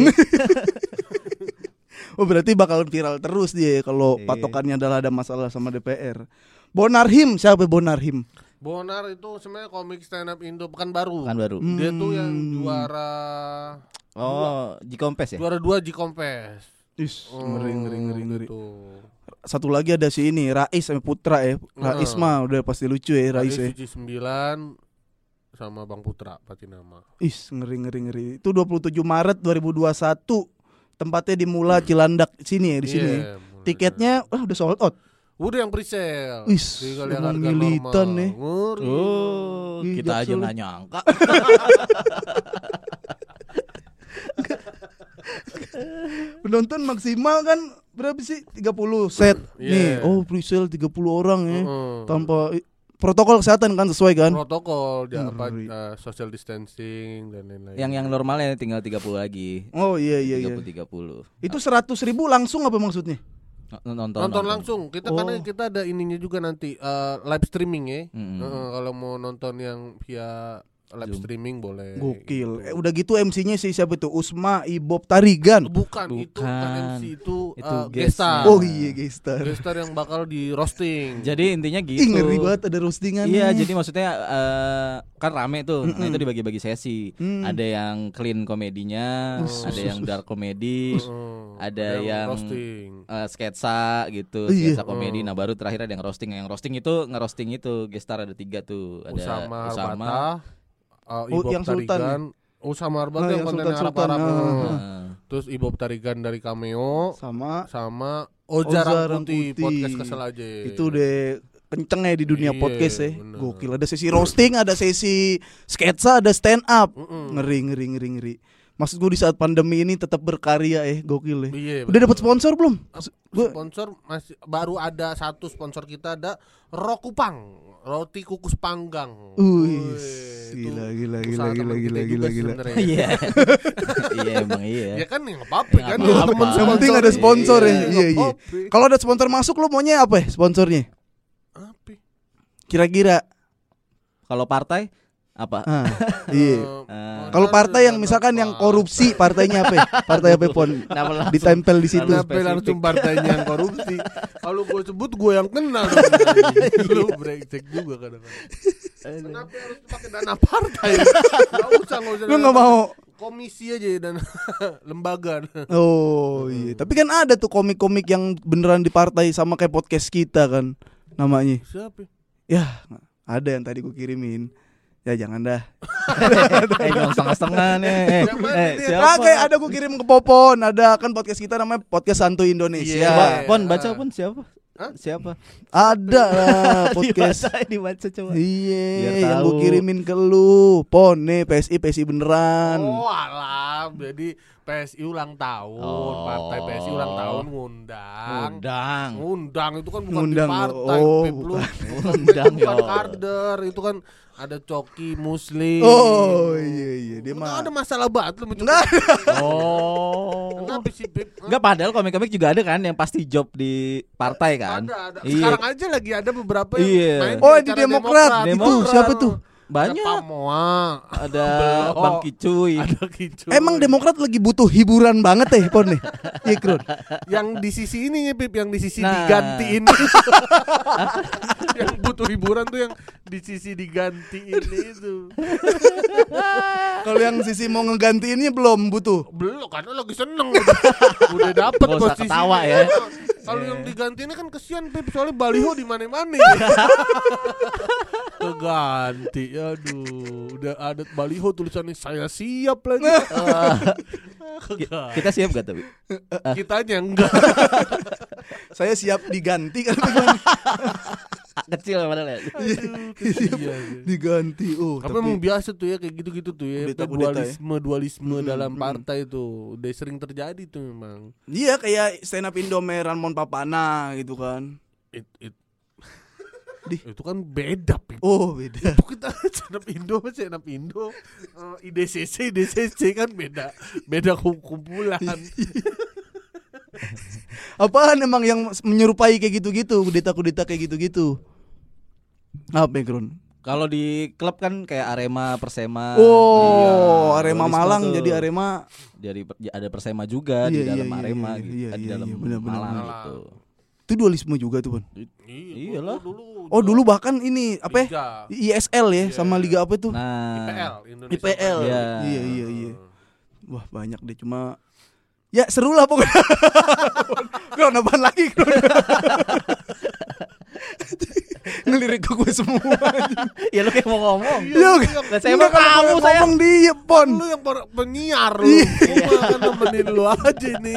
Speaker 1: Oh berarti bakal viral terus dia kalau
Speaker 4: Iya.
Speaker 1: patokannya adalah ada masalah sama DPR. Bonarhim siapa Bonarhim?
Speaker 3: Bonar itu sebenarnya komik stand up Indo Pekanbaru.
Speaker 4: Kan baru.
Speaker 3: Dia tuh yang juara
Speaker 4: Oh, Jikompes ya?
Speaker 3: juara 2 Jikompes.
Speaker 1: Is, ngeri.
Speaker 3: Gitu.
Speaker 1: Satu lagi ada si ini Rais sama Putra ya. Rais mah udah pasti lucu ya Rais ya.
Speaker 3: Suci 9 sama Bang Putra Patinama.
Speaker 1: Is ngeri. Itu 27 Maret 2021. Tempatnya di Mula Cilandak sini ya di sini.
Speaker 3: Iya, mulai.
Speaker 1: Tiketnya udah sold out.
Speaker 3: Udah yang pre-sale.
Speaker 1: Wis,
Speaker 3: Tinggal
Speaker 1: emang
Speaker 3: yang harga
Speaker 1: militan
Speaker 3: normal.
Speaker 1: nih.
Speaker 3: Ngeri.
Speaker 4: Oh,
Speaker 1: Ih,
Speaker 4: kita aja
Speaker 1: Jaksel.
Speaker 4: nggak nyangka.
Speaker 1: Penonton maksimal kan berapa sih? 30 set. Nih,
Speaker 3: Iya.
Speaker 1: oh pre-sale 30 orang ya.
Speaker 3: Heeh.
Speaker 1: Tanpa protokol kesehatan kan sesuai kan?
Speaker 3: Protokol
Speaker 1: Ngeri.
Speaker 3: social distancing dan lain-lain.
Speaker 4: Yang normalnya tinggal 30 lagi.
Speaker 1: Oh iya.
Speaker 4: 30.
Speaker 1: Itu 100.000 langsung apa maksudnya?
Speaker 3: Nonton langsung. Kita karena kita ada ininya juga nanti live streaming ya.
Speaker 4: Mm-mm.
Speaker 3: Kalau mau nonton yang via live
Speaker 4: Zoom.
Speaker 3: streaming boleh.
Speaker 1: Gokil. Udah gitu MC-nya si siapa itu? Usma Ibob Tarigan.
Speaker 3: Bukan, itu
Speaker 4: Bukan.
Speaker 3: bukan MC itu
Speaker 4: Itu
Speaker 3: gestar.
Speaker 4: guestnya.
Speaker 1: Oh iya, gestar.
Speaker 3: Gestar yang bakal di roasting.
Speaker 4: Jadi intinya gitu.
Speaker 1: Ih, ngeri banget ada roastingan.
Speaker 4: Iya, jadi maksudnya kan rame tuh. Nah, itu dibagi-bagi sesi. Ada yang clean komedinya, ada yang dark komedi, ada yang
Speaker 3: roasting.
Speaker 4: sketsa gitu,
Speaker 1: Iya.
Speaker 4: sketsa komedi. Nah, baru terakhir ada yang roasting. Yang roasting itu ngerosting itu gestar ada 3 tuh. Ada
Speaker 3: Usama Harbata, Ibob
Speaker 1: yang Sultan
Speaker 3: Tarigan. Usama Harbata yang
Speaker 1: yang
Speaker 3: konten
Speaker 1: Sultan.
Speaker 3: Arab-Arab.
Speaker 4: Nah,
Speaker 3: Terus Ibob Tarigan dari Cameo
Speaker 1: sama
Speaker 3: sama
Speaker 1: Oza
Speaker 3: Oza Rangkuti
Speaker 1: Rangkuti.
Speaker 3: podcast kesel aja.
Speaker 1: itu deh kenceng ya di dunia
Speaker 3: Iya,
Speaker 1: podcast ya.
Speaker 3: bener.
Speaker 1: Gokil, ada sesi roasting, ada sesi sketsa, ada stand up. Ngeri. Maksud gue di saat pandemi ini tetap berkarya gokil ya.
Speaker 3: Iya,
Speaker 1: Udah dapat
Speaker 3: betul.
Speaker 1: sponsor belum? Gue
Speaker 3: Sponsor masih baru ada satu sponsor kita ada Rokupang, roti kukus panggang.
Speaker 1: Wih,
Speaker 3: itu
Speaker 1: gila.
Speaker 3: usaha temen kita juga sebenarnya.
Speaker 4: Iya. Iya emang iya.
Speaker 3: Ya kan nggak apa-apa
Speaker 4: Ya,
Speaker 3: kan.
Speaker 4: nggak
Speaker 3: Temen
Speaker 4: apa-apa.
Speaker 1: yang penting
Speaker 3: sponsor.
Speaker 1: ada sponsor ya.
Speaker 3: Iya,
Speaker 1: Iya.
Speaker 3: nggak apa-apa.
Speaker 1: Kalau ada sponsor masuk lu maunya apa ya sponsornya? Kira-kira.
Speaker 4: Kalau partai apa?
Speaker 1: Iya. Kalau partai yang misalkan yang korupsi, partainya apa? Partai apa pon? Ditempel di situ.
Speaker 3: Kenapa langsung partainya yang korupsi? Kalau gue sebut gue yang kenal. Lu brengsek juga kadang-kadang. Kenapa harus pakai dana partai? Gak usah.
Speaker 1: Lu nggak mau?
Speaker 3: Komisi aja dan lembaga.
Speaker 1: Oh iya. Tapi kan ada tuh komik-komik yang beneran di partai sama kayak podcast kita kan namanya.
Speaker 3: Siapa?
Speaker 1: Ya ada yang tadi gue kirimin. Ya jangan dah.
Speaker 4: Yang setengah-setengah nih.
Speaker 1: Kayak ada gue kirim ke Popon. Ada kan podcast kita namanya Podcast Santuy Indonesia.
Speaker 3: Yeah.
Speaker 4: Pon baca pun siapa? Siapa?
Speaker 1: Ada lah podcast.
Speaker 4: Dibaca coba.
Speaker 1: Iya,
Speaker 4: Biar
Speaker 1: yang
Speaker 4: tahu.
Speaker 1: gue kirimin ke lu. Pon nih PSI beneran.
Speaker 3: Oh alam. Jadi PSI ulang tahun,
Speaker 4: Oh.
Speaker 3: partai PSI ulang tahun ngundang itu kan bukan
Speaker 1: Ngundang,
Speaker 3: di partai,
Speaker 1: oh,
Speaker 3: Pip, lu.
Speaker 4: Ngundang,
Speaker 3: bukan
Speaker 4: yo.
Speaker 3: kader, itu kan ada Coki Muslim.
Speaker 1: Oh iya dia
Speaker 3: Nggak
Speaker 1: mah.
Speaker 3: ada masalah banget lu.
Speaker 1: Enggak.
Speaker 4: Oh.
Speaker 3: Kenapa sih Pip?
Speaker 4: Enggak, padahal komik-komik juga ada kan yang pasti job di partai kan.
Speaker 3: Ada.
Speaker 4: Iya.
Speaker 3: Sekarang aja lagi ada beberapa yang
Speaker 4: Iya.
Speaker 3: main
Speaker 1: Oh, di
Speaker 3: acara
Speaker 1: Demokrat.
Speaker 4: Itu
Speaker 1: siapa tuh?
Speaker 4: Banyak.
Speaker 3: Ada Pamoa,
Speaker 4: Ada
Speaker 3: Oh.
Speaker 4: Bang Kicuy.
Speaker 3: ada Kicu.
Speaker 1: Emang Demokrat lagi butuh hiburan banget ya Pon nih. Iya Kron.
Speaker 3: Yang di sisi ini ya Pip, yang di sisi
Speaker 4: Nah.
Speaker 3: digantiin. Yang butuh hiburan tuh yang di sisi digantiin itu.
Speaker 1: Kalau yang sisi mau ngegantiinnya belum butuh.
Speaker 3: Belum, karena lagi seneng udah dapet
Speaker 4: Nggak usah
Speaker 3: posisi.
Speaker 4: ketawa ya.
Speaker 3: Kalau yang digantiinnya kan kesian Pip, soalnya baliho di mana-mana. Keganti, aduh, udah ada baliho tulisannya saya siap lagi.
Speaker 4: Kita siap gak tapi?
Speaker 3: Kitanya enggak.
Speaker 1: Saya siap diganti kan gimana?
Speaker 4: Kecil padahal ya.
Speaker 3: Iya.
Speaker 1: Diganti. Oh,
Speaker 3: Tapi emang biasa tuh ya kayak gitu-gitu tuh ya.
Speaker 1: Kudeta-kudeta ya.
Speaker 3: Dualisme dalam partai tuh udah sering terjadi tuh memang.
Speaker 1: iya kayak stand up Indo Ramon Papana gitu kan.
Speaker 3: Itu kan beda Pip.
Speaker 1: Oh, beda.
Speaker 3: Itu kita stand up Indo, IDCC kan beda kumpulan.
Speaker 1: Apaan emang yang menyerupai kayak gitu-gitu, kudeta-kudeta kayak gitu-gitu. Apa Kron?
Speaker 4: Kalau di klub kan kayak Arema, Persema.
Speaker 1: Oh,
Speaker 4: Iya.
Speaker 1: Arema
Speaker 4: Dualisme
Speaker 1: Malang
Speaker 4: tuh.
Speaker 1: jadi Arema.
Speaker 4: Jadi ada Persema juga di dalam Arema gitu.
Speaker 1: iya,
Speaker 4: Di
Speaker 1: iya,
Speaker 4: dalam
Speaker 1: iya, benar-benar.
Speaker 4: Malang gitu.
Speaker 1: Itu dualisme juga tuh, Pon.
Speaker 4: Iyalah.
Speaker 1: Oh, dulu bahkan ini apa?
Speaker 3: Liga.
Speaker 1: ISL ya sama liga apa itu?
Speaker 4: Nah,
Speaker 3: IPL, Indonesia
Speaker 1: IPL.
Speaker 4: Iya.
Speaker 1: Iya. Wah, banyak deh cuma ya seru lah pokoknya. Kron apaan lagi Kron? Ngelirik ke gue semua.
Speaker 4: ya lu kayak mau ngomong.
Speaker 1: Iya,
Speaker 4: Lah, saya mah kamu saya.
Speaker 1: ngomong dia, Pon.
Speaker 3: Lu yang penyiar lu. Gua akan nemenin lu aja nih.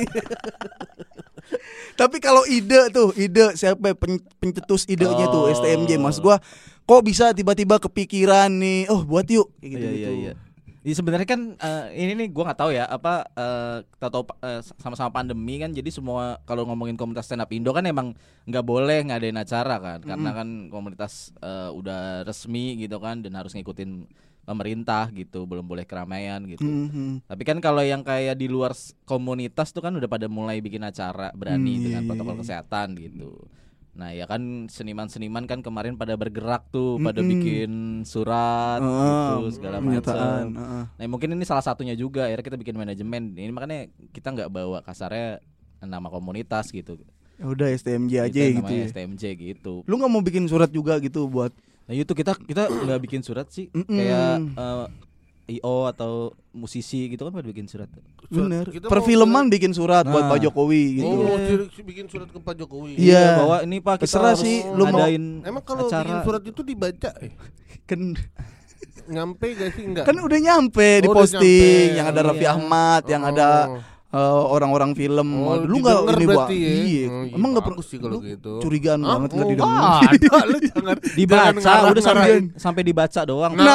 Speaker 1: Tapi kalau ide siapa pencetus idenya tuh STMJ, Mas gua kok bisa tiba-tiba kepikiran nih, oh buat yuk kayak gitu.
Speaker 4: Iya. Ini sebenarnya kan ini nih gue nggak tahu ya apa kita tahu sama-sama pandemi kan, jadi semua kalau ngomongin komunitas stand up Indo kan emang nggak boleh ngadain acara kan, karena kan komunitas udah resmi gitu kan dan harus ngikutin pemerintah gitu, belum boleh keramaian gitu. Tapi kan kalau yang kayak di luar komunitas tuh kan udah pada mulai bikin acara berani dengan protokol kesehatan gitu. Nah ya kan seniman-seniman kan kemarin pada bergerak tuh, pada bikin surat gitu segala macam. Nah mungkin ini salah satunya juga, akhirnya kita bikin manajemen. Ini makanya kita nggak bawa kasarnya nama komunitas gitu.
Speaker 1: Ya udah STMJ aja
Speaker 4: Kita
Speaker 1: gitu
Speaker 4: namanya
Speaker 1: ya.
Speaker 4: STMJ gitu.
Speaker 1: Lu nggak mau bikin surat juga gitu buat
Speaker 4: Nah itu kita nggak bikin surat sih, kayak IO atau musisi gitu kan pada bikin surat.
Speaker 1: bener
Speaker 3: Kita
Speaker 1: perfilman bikin surat buat
Speaker 4: Nah.
Speaker 1: Pak Jokowi gitu.
Speaker 3: mau bikin surat ke Pak Jokowi.
Speaker 1: Iya.
Speaker 4: Bahwa ini Pak kita
Speaker 1: Terserah
Speaker 4: harus
Speaker 1: sih, lu mau-
Speaker 4: ngadain
Speaker 3: Emang kalau
Speaker 4: acara.
Speaker 3: bikin surat itu dibaca
Speaker 1: Kan
Speaker 3: nyampe gak sih enggak?
Speaker 1: kan udah nyampe di
Speaker 3: Oh, udah
Speaker 1: posting
Speaker 3: nyampe.
Speaker 1: yang ada Raffi
Speaker 4: Iya.
Speaker 1: Ahmad, yang ada orang-orang film.
Speaker 3: Oh,
Speaker 1: Lu nggak
Speaker 3: didengar
Speaker 1: ini
Speaker 3: berarti ya?
Speaker 1: Iya.
Speaker 3: Oh, iya,
Speaker 1: Emang nggak
Speaker 3: bagus sih kalau gitu.
Speaker 1: Curigaan
Speaker 3: Hah?
Speaker 1: banget nggak
Speaker 3: Oh,
Speaker 1: didengar.
Speaker 3: ada, lu jangan
Speaker 4: dibaca
Speaker 3: jangan
Speaker 4: udah
Speaker 3: ngarang-ngarang.
Speaker 4: sampai dibaca doang.
Speaker 1: Nah,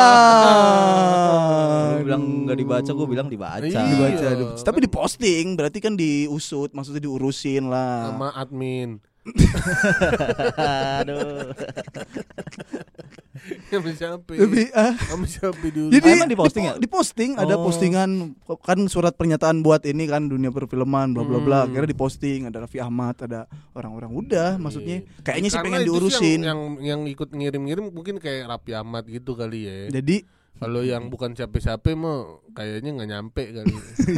Speaker 4: Lu bilang nggak dibaca, gue bilang dibaca.
Speaker 3: Iya.
Speaker 1: dibaca. Tapi diposting berarti kan diusut, maksudnya diurusin lah.
Speaker 3: sama admin.
Speaker 4: Aduh.
Speaker 3: Sama siapa?
Speaker 1: Lebih
Speaker 3: Sama siapa dulu?
Speaker 1: jadi
Speaker 4: emang diposting ya?
Speaker 1: Diposting ada
Speaker 3: Oh.
Speaker 1: postingan kan surat pernyataan buat ini kan dunia perfilman bla bla bla. Kira diposting ada Raffi Ahmad, ada orang-orang udah maksudnya kayaknya sih
Speaker 3: Karena
Speaker 1: pengen
Speaker 3: itu sih
Speaker 1: diurusin.
Speaker 3: yang ikut ngirim-ngirim mungkin kayak Raffi Ahmad gitu kali ya.
Speaker 1: Jadi
Speaker 3: Kalau yang bukan siapa-siapa mah kayaknya nggak nyampe kali.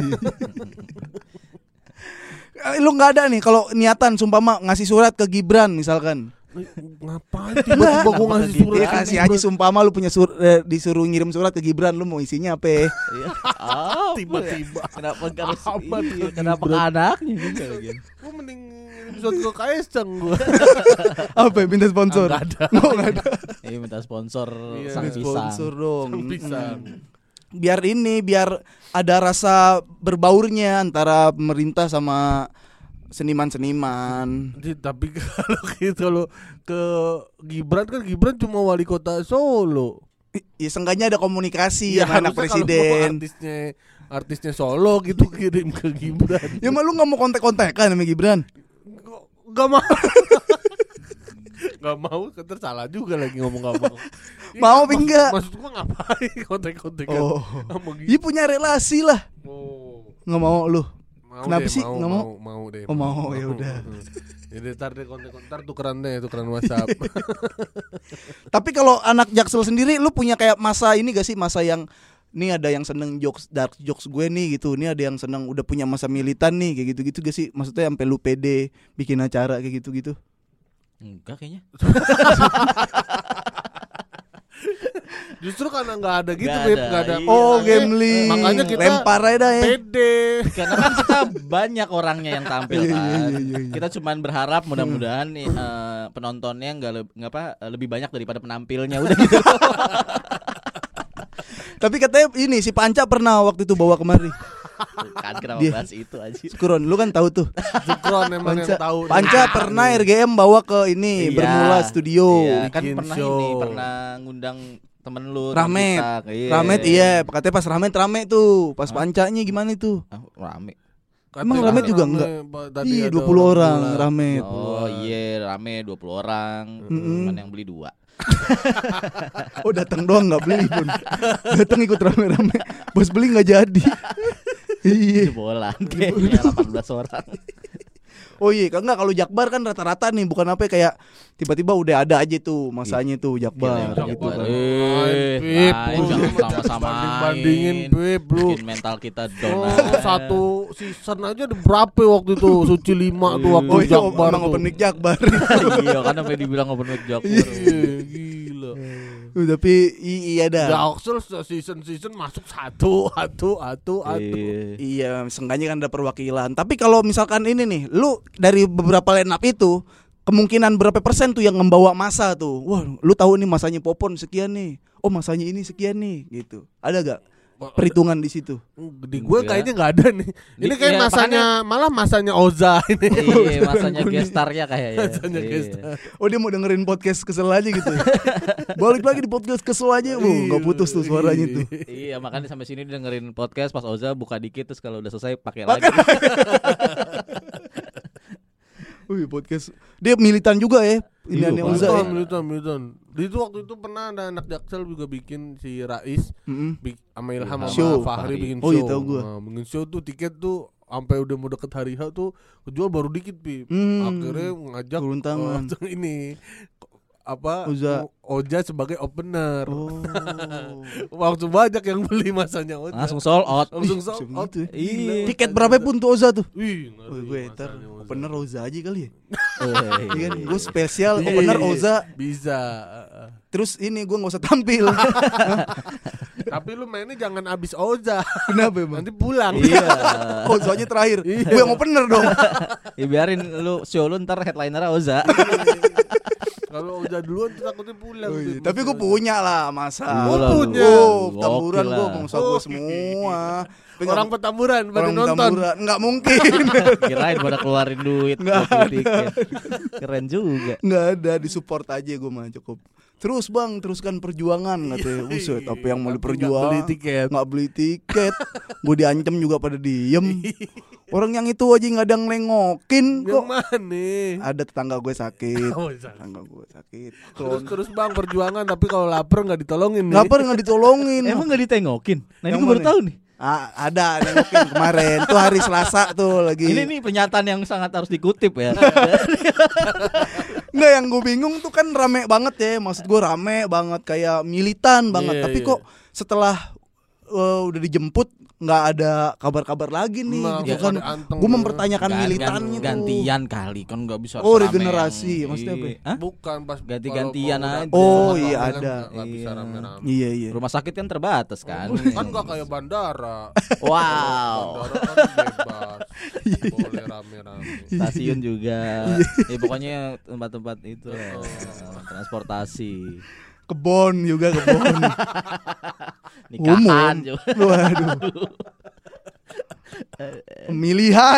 Speaker 1: lu nggak ada nih kalau niatan sumpama ngasih surat ke Gibran misalkan.
Speaker 3: Ngapain tiba-tiba gua ngasih surat?
Speaker 1: Ya kasih aja sumpama lu punya disuruh ngirim surat ke Gibran, lu mau isinya apa?
Speaker 4: Iya. Apa
Speaker 3: Tiba-tiba.
Speaker 4: ya? Kenapa harus
Speaker 3: Apa tuh
Speaker 4: iya, kenapa ke
Speaker 3: Gibran?
Speaker 4: anaknya juga lagi?
Speaker 3: Gua mending ngirim surat ke Kaisang gua.
Speaker 1: Apa minta sponsor?
Speaker 3: Nggak ada.
Speaker 1: Oh, nggak ada.
Speaker 4: Iya minta sponsor
Speaker 3: Iya,
Speaker 4: sang
Speaker 3: minta
Speaker 4: pisang.
Speaker 1: Sponsor dong.
Speaker 3: Sang pisang.
Speaker 1: Biar ada rasa berbaurnya antara pemerintah sama seniman-seniman.
Speaker 3: Tapi kalau gitu lo ke Gibran kan Gibran cuma wali kota Solo.
Speaker 1: Ya seenggaknya ada komunikasi
Speaker 3: Ya,
Speaker 1: sama anak
Speaker 3: harusnya kalau
Speaker 1: presiden.
Speaker 3: mau artisnya Solo gitu kirim ke Gibran.
Speaker 1: Ya mah lu nggak mau kontak-kontakan sama Gibran?
Speaker 3: Gak mau. Gak mau, kan salah juga lagi ngomong gak mau.
Speaker 1: Mau apa enggak?
Speaker 3: Maksud gua ngapain kontak-kontakan
Speaker 1: Oh.
Speaker 3: sama
Speaker 1: Iya punya relasi lah.
Speaker 3: Oh.
Speaker 1: Nggak mau lu?
Speaker 3: Mau
Speaker 1: Kenapa
Speaker 3: deh,
Speaker 1: sih? Nggak mau?
Speaker 3: Mau deh.
Speaker 1: Oh, mau, ya udah.
Speaker 3: Jadi ntar deh kontak tukeran WhatsApp.
Speaker 1: Tapi kalau anak Jaksel sendiri lu punya kayak masa ini gak sih, masa yang nih ada yang seneng jokes dark jokes gue nih gitu, nih ada yang seneng udah punya masa militan nih kayak gitu-gitu gak sih? Maksudnya sampai lu pede bikin acara kayak gitu-gitu.
Speaker 4: Enggak kayaknya.
Speaker 3: Justru karena nggak ada gitu,
Speaker 4: Nggak
Speaker 3: Beb,
Speaker 4: ada,
Speaker 3: nggak ada.
Speaker 4: iya.
Speaker 1: Oh,
Speaker 3: Makanya-
Speaker 1: gambling.
Speaker 3: Makanya kita
Speaker 1: lempar aja dah ya.
Speaker 3: pede.
Speaker 4: Karena kan kita banyak orangnya yang tampil
Speaker 1: Iya,
Speaker 4: kan.
Speaker 1: iya, iya, iya.
Speaker 4: Kita cuman berharap mudah-mudahan nih, penontonnya lebih banyak daripada penampilnya udah gitu.
Speaker 1: Tapi katanya ini si Panca pernah waktu itu bawa kemari.
Speaker 4: Kan kenapa
Speaker 1: Dia-
Speaker 4: bahas itu aja.
Speaker 1: Skron, lu kan tahu tuh.
Speaker 3: Zukron emang
Speaker 1: Panca,
Speaker 3: yang tahu.
Speaker 1: Panca pernah RGM bawa ke ini
Speaker 4: Iya.
Speaker 1: Bermula Studio.
Speaker 4: Iya, kan
Speaker 3: Bikin
Speaker 4: pernah
Speaker 3: show.
Speaker 4: ini pernah ngundang temen lu
Speaker 1: Rahmet.
Speaker 4: temen kita.
Speaker 1: Ramet iya, katanya pas Ramet rame tuh. Pas Pancanya gimana itu?
Speaker 4: Rame.
Speaker 1: Emang Ramet juga enggak? Iya, 20 orang Ramet.
Speaker 4: Oh iya, rame 20 orang.
Speaker 1: Mm-mm.
Speaker 4: Cuman yang beli 2.
Speaker 1: Oh datang doang nggak beli pun. Datang ikut rame-rame. Bos beli nggak jadi. Iya.
Speaker 4: Jebolan kayaknya 18 orang.
Speaker 1: Oh iya, enggak kalau Jakbar kan rata-rata nih bukan apa kayak tiba-tiba udah ada aja tuh masanya tuh Jakbar
Speaker 4: Gila,
Speaker 1: gitu
Speaker 4: Jakbar.
Speaker 1: kan.
Speaker 3: Beb,
Speaker 4: Jangan sama-samain.
Speaker 3: bandingin Beb lu.
Speaker 4: Bikin mental kita down.
Speaker 3: Oh, satu season aja ada berapa waktu itu? Suci 5 tuh waktu
Speaker 1: Oh iya,
Speaker 3: Jakbar
Speaker 1: emang
Speaker 3: tuh.
Speaker 1: open mic Jakbar.
Speaker 4: Iya, kan sampai dibilang open mic Jakbar.
Speaker 3: Iya, gila.
Speaker 1: Tapi iya dah.
Speaker 3: Jaksel season masuk satu.
Speaker 1: Iya, seenggaknya kan ada perwakilan. Tapi kalau misalkan ini nih, lu dari beberapa line up itu kemungkinan berapa persen tuh yang membawa masa tuh? Wah, lu tahu nih masanya Popon sekian nih. Oh, masanya ini sekian nih gitu. Ada gak perhitungan di situ?
Speaker 3: Di gue
Speaker 4: Enggak.
Speaker 3: kayaknya nggak ada nih. Ini
Speaker 4: Iya,
Speaker 3: kayak malah masanya Oza ini.
Speaker 4: Iya, masanya gestarnya kayaknya.
Speaker 3: Masanya
Speaker 4: Iya.
Speaker 3: gestar.
Speaker 1: Oh, dia mau dengerin podcast kesel aja gitu. Balik lagi di podcast kesel aja. Gak putus tuh suaranya tuh.
Speaker 4: Iya, makanya sampai sini dengerin podcast pas Oza buka dikit terus kalau udah selesai pakai lagi.
Speaker 1: Wih, podcast. Dia militan juga ya. Ini
Speaker 4: Iya,
Speaker 1: aneh Uza ya.
Speaker 3: Militan. Di itu waktu itu pernah ada anak Jaksel juga bikin si Rais
Speaker 1: Mm-mm.
Speaker 3: sama Ilham sama
Speaker 1: Show.
Speaker 3: Fahri bikin
Speaker 1: Oh,
Speaker 3: show.
Speaker 1: iya, tahu gua.
Speaker 3: Nah, bikin show tuh tiket tuh sampai udah mau deket hari H tuh kejual baru dikit Pip.
Speaker 1: Hmm.
Speaker 3: Akhirnya ngajak
Speaker 1: Turun tangan.
Speaker 3: ini apa
Speaker 1: Oza.
Speaker 3: Oja sebagai opener.
Speaker 1: Oh.
Speaker 3: Waktu banyak yang beli masanya Oja.
Speaker 4: Langsung sold out.
Speaker 3: Langsung sold out.
Speaker 1: Gitu ya.
Speaker 4: Iya.
Speaker 1: Tiket berapa pun tuh Oza tuh?
Speaker 3: Wih,
Speaker 1: Oh, gue ntar
Speaker 3: masanya Oza.
Speaker 1: opener Oza aja kali ya.
Speaker 4: Iya.
Speaker 1: Iya kan, gue spesial
Speaker 3: Iya,
Speaker 1: opener
Speaker 3: iya, iya.
Speaker 1: Oza.
Speaker 3: Bisa.
Speaker 1: Terus ini gue nggak usah tampil.
Speaker 3: Tapi lu mainnya jangan abis Oza.
Speaker 1: Kenapa emang?
Speaker 3: Nanti pulang.
Speaker 4: Iya.
Speaker 1: Ozanya terakhir.
Speaker 3: Iya.
Speaker 1: Gue yang opener dong.
Speaker 4: Ya biarin lu show lu ntar headliner Oza.
Speaker 3: Kalau Oza duluan tuh takutnya pulang.
Speaker 1: Oh, iya.
Speaker 3: Pip.
Speaker 1: Tapi gue punya lah masa.
Speaker 3: Oh, punya.
Speaker 1: Oh,
Speaker 4: Gokil
Speaker 1: tamburan gue
Speaker 4: lah.
Speaker 1: bangsa gue semua. Tapi
Speaker 3: Orang
Speaker 1: nggak-
Speaker 3: Petamburan pada
Speaker 1: orang
Speaker 3: nonton.
Speaker 1: tamburan nggak mungkin.
Speaker 4: Kirain pada keluarin duit
Speaker 1: Nggak
Speaker 4: buat beli tiket. Keren juga.
Speaker 1: Nggak ada, disupport aja gue mah cukup. Terus bang, teruskan perjuangan katanya. Buset, apa yang mau
Speaker 3: Tapi
Speaker 1: diperjuang?
Speaker 3: nggak beli tiket.
Speaker 1: Gue diancam juga pada diem. Orang yang itu aja nggak ada nengokin
Speaker 3: Yang
Speaker 1: kok.
Speaker 3: mana?
Speaker 1: Ada tetangga gue sakit.
Speaker 3: Oh, salah.
Speaker 1: Tetangga gue sakit.
Speaker 3: Terus bang perjuangan tapi kalau lapar nggak ditolongin nih.
Speaker 1: Lapar nggak ditolongin.
Speaker 4: Emang nggak ditengokin? Nah ini
Speaker 1: Yang
Speaker 4: gue baru
Speaker 1: mana?
Speaker 4: tahu nih.
Speaker 1: Ada nengokin kemarin. Tuh hari Selasa tuh lagi.
Speaker 4: Ini nih pernyataan yang sangat harus dikutip ya.
Speaker 1: Nggak, yang gue bingung tuh kan rame banget ya. Maksud gue rame banget kayak militan banget.
Speaker 3: Iya,
Speaker 1: Tapi
Speaker 3: iya.
Speaker 1: kok setelah udah dijemput nggak ada kabar-kabar lagi nih
Speaker 3: Emang,
Speaker 1: gitu
Speaker 3: ya,
Speaker 1: kan.
Speaker 3: ada anteng
Speaker 1: Gue
Speaker 3: ya.
Speaker 1: mempertanyakan militannya tuh.
Speaker 4: Gantian kali kan nggak bisa.
Speaker 1: Oh,
Speaker 4: serame
Speaker 1: regenerasi.
Speaker 4: yang-
Speaker 1: Maksudnya apa ya?
Speaker 4: Hah?
Speaker 3: Bukan pas
Speaker 4: Ganti-gantian
Speaker 3: kalau
Speaker 4: aja.
Speaker 1: Oh,
Speaker 3: udah
Speaker 1: iya,
Speaker 3: rame kan
Speaker 1: ada.
Speaker 3: nggak bisa
Speaker 4: Iya.
Speaker 3: rame-rame.
Speaker 1: Iya iya.
Speaker 4: Rumah sakit kan terbatas kan.
Speaker 3: Kan nggak kayak bandara.
Speaker 4: Wow.
Speaker 3: Bandara kan bebas. Boleh rame-rame.
Speaker 4: Stasiun juga. Ya pokoknya tempat-tempat itu lah. Transportasi.
Speaker 1: Kebon juga kebon.
Speaker 4: Nikahan
Speaker 1: Umum.
Speaker 4: juga.
Speaker 1: Waduh. Pemilihan.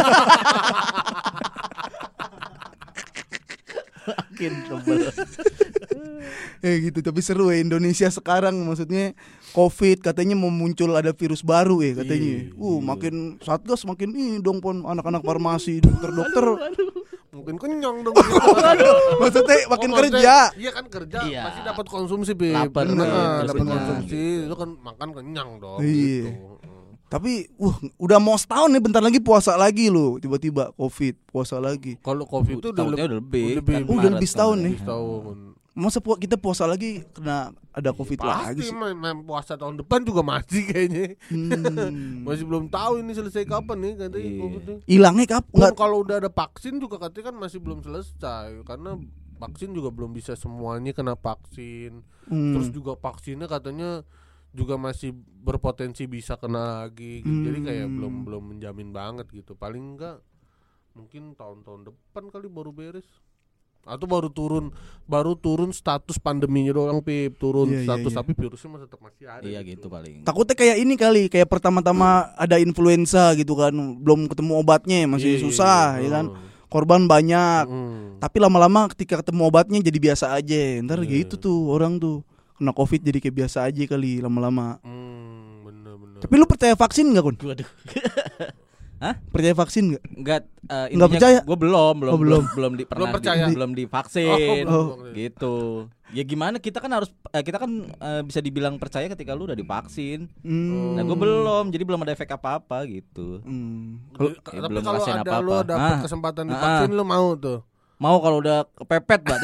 Speaker 4: Makin tebel.
Speaker 1: Gitu, tapi seru ya Indonesia sekarang, maksudnya Covid katanya mau muncul ada virus baru ya katanya. Makin Satgas makin ini dong pon anak-anak farmasi, dokter-dokter.
Speaker 3: Mungkin kenyang dong.
Speaker 1: Maksudnya makin
Speaker 3: Oh,
Speaker 1: kerja.
Speaker 3: Iya kan kerja,
Speaker 4: Iya.
Speaker 3: pasti dapat konsumsi, Bib.
Speaker 4: Lapar,
Speaker 3: Nah,
Speaker 4: ya, terus
Speaker 3: dapat
Speaker 4: kenyang.
Speaker 3: konsumsi, itu kan makan kenyang dong.
Speaker 1: Iya.
Speaker 3: Gitu.
Speaker 1: Tapi udah mau setahun nih, bentar lagi puasa lagi loh. Tiba-tiba Covid, puasa lagi.
Speaker 3: Kalau Covid itu
Speaker 4: Tahunnya udah lebih.
Speaker 3: lebih.
Speaker 4: Kan
Speaker 1: Udah
Speaker 4: Maret
Speaker 1: lebih setahun
Speaker 4: kemarin.
Speaker 1: nih.
Speaker 3: Tahun.
Speaker 1: Masa kita puasa lagi kena ada Covid lagi
Speaker 3: Pasti
Speaker 1: sih.
Speaker 3: main puasa tahun depan juga masih kayaknya. Masih belum tahu ini selesai kapan nih katanya
Speaker 4: Iya.
Speaker 3: Covid ini.
Speaker 1: Hilangnya kapan?
Speaker 3: Pun
Speaker 1: Enggak.
Speaker 3: kalau udah ada vaksin juga katanya kan masih belum selesai karena vaksin juga belum bisa semuanya kena vaksin. Terus juga vaksinnya katanya juga masih berpotensi bisa kena lagi gitu. Jadi kayak belum menjamin banget gitu. Paling enggak mungkin tahun-tahun depan kali baru beres. Atau baru turun status pandeminya doang, Pip. Turun
Speaker 1: Iya, iya,
Speaker 3: status
Speaker 1: iya.
Speaker 3: tapi virusnya masih ada.
Speaker 4: Iya gitu paling.
Speaker 1: Takutnya kayak ini kali, kayak pertama-tama ada influenza gitu kan, belum ketemu obatnya, masih
Speaker 3: Iya,
Speaker 1: susah
Speaker 3: iya.
Speaker 1: ya kan. Korban banyak. Tapi lama-lama ketika ketemu obatnya jadi biasa aja. Ntar gitu tuh orang tuh kena Covid jadi kayak biasa aja kali lama-lama.
Speaker 3: Bener-bener.
Speaker 1: Tapi lu percaya vaksin enggak, Kun?
Speaker 4: Waduh.
Speaker 1: Percaya vaksin enggak?
Speaker 4: Enggak
Speaker 1: Nggak percaya?
Speaker 4: Gue belum
Speaker 1: Oh, belum.
Speaker 4: pernah
Speaker 3: percaya.
Speaker 4: belum divaksin
Speaker 3: Oh.
Speaker 4: gitu. Ya gimana kita kan harus kita kan bisa dibilang percaya ketika lu udah divaksin. Nah, gue belum, jadi belum ada efek apa-apa gitu.
Speaker 3: Tapi
Speaker 4: belum
Speaker 3: kalau
Speaker 4: ngerasain
Speaker 3: ada lu
Speaker 4: apa-apa.
Speaker 3: dapat kesempatan divaksin lu mau tuh.
Speaker 4: Mau kalau udah kepepet, Mbak.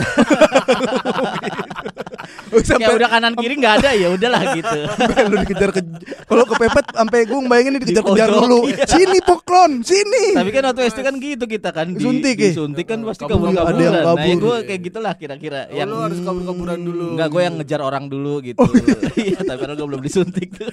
Speaker 4: Kayak
Speaker 1: Sampai
Speaker 4: udah kanan kiri nggak ada ya udahlah gitu.
Speaker 1: lu dikejar kalau kepepet sampai gue bayangin dikejar-kejar
Speaker 4: Dipojok,
Speaker 1: dulu.
Speaker 4: iya.
Speaker 1: Sini Poklon, sini.
Speaker 4: Tapi kan waktu SD kan gitu kita kan
Speaker 1: Suntik ya?
Speaker 4: disuntik kan pasti
Speaker 3: Kabur,
Speaker 4: kabur-kaburan.
Speaker 1: ada yang
Speaker 4: Nah, ya
Speaker 1: kabur.
Speaker 4: gue kayak gitulah kira-kira yang
Speaker 3: Lu harus kabur-kaburan dulu.
Speaker 4: enggak, gue yang ngejar orang dulu gitu. Iya, tapi karena gue belum disuntik tuh.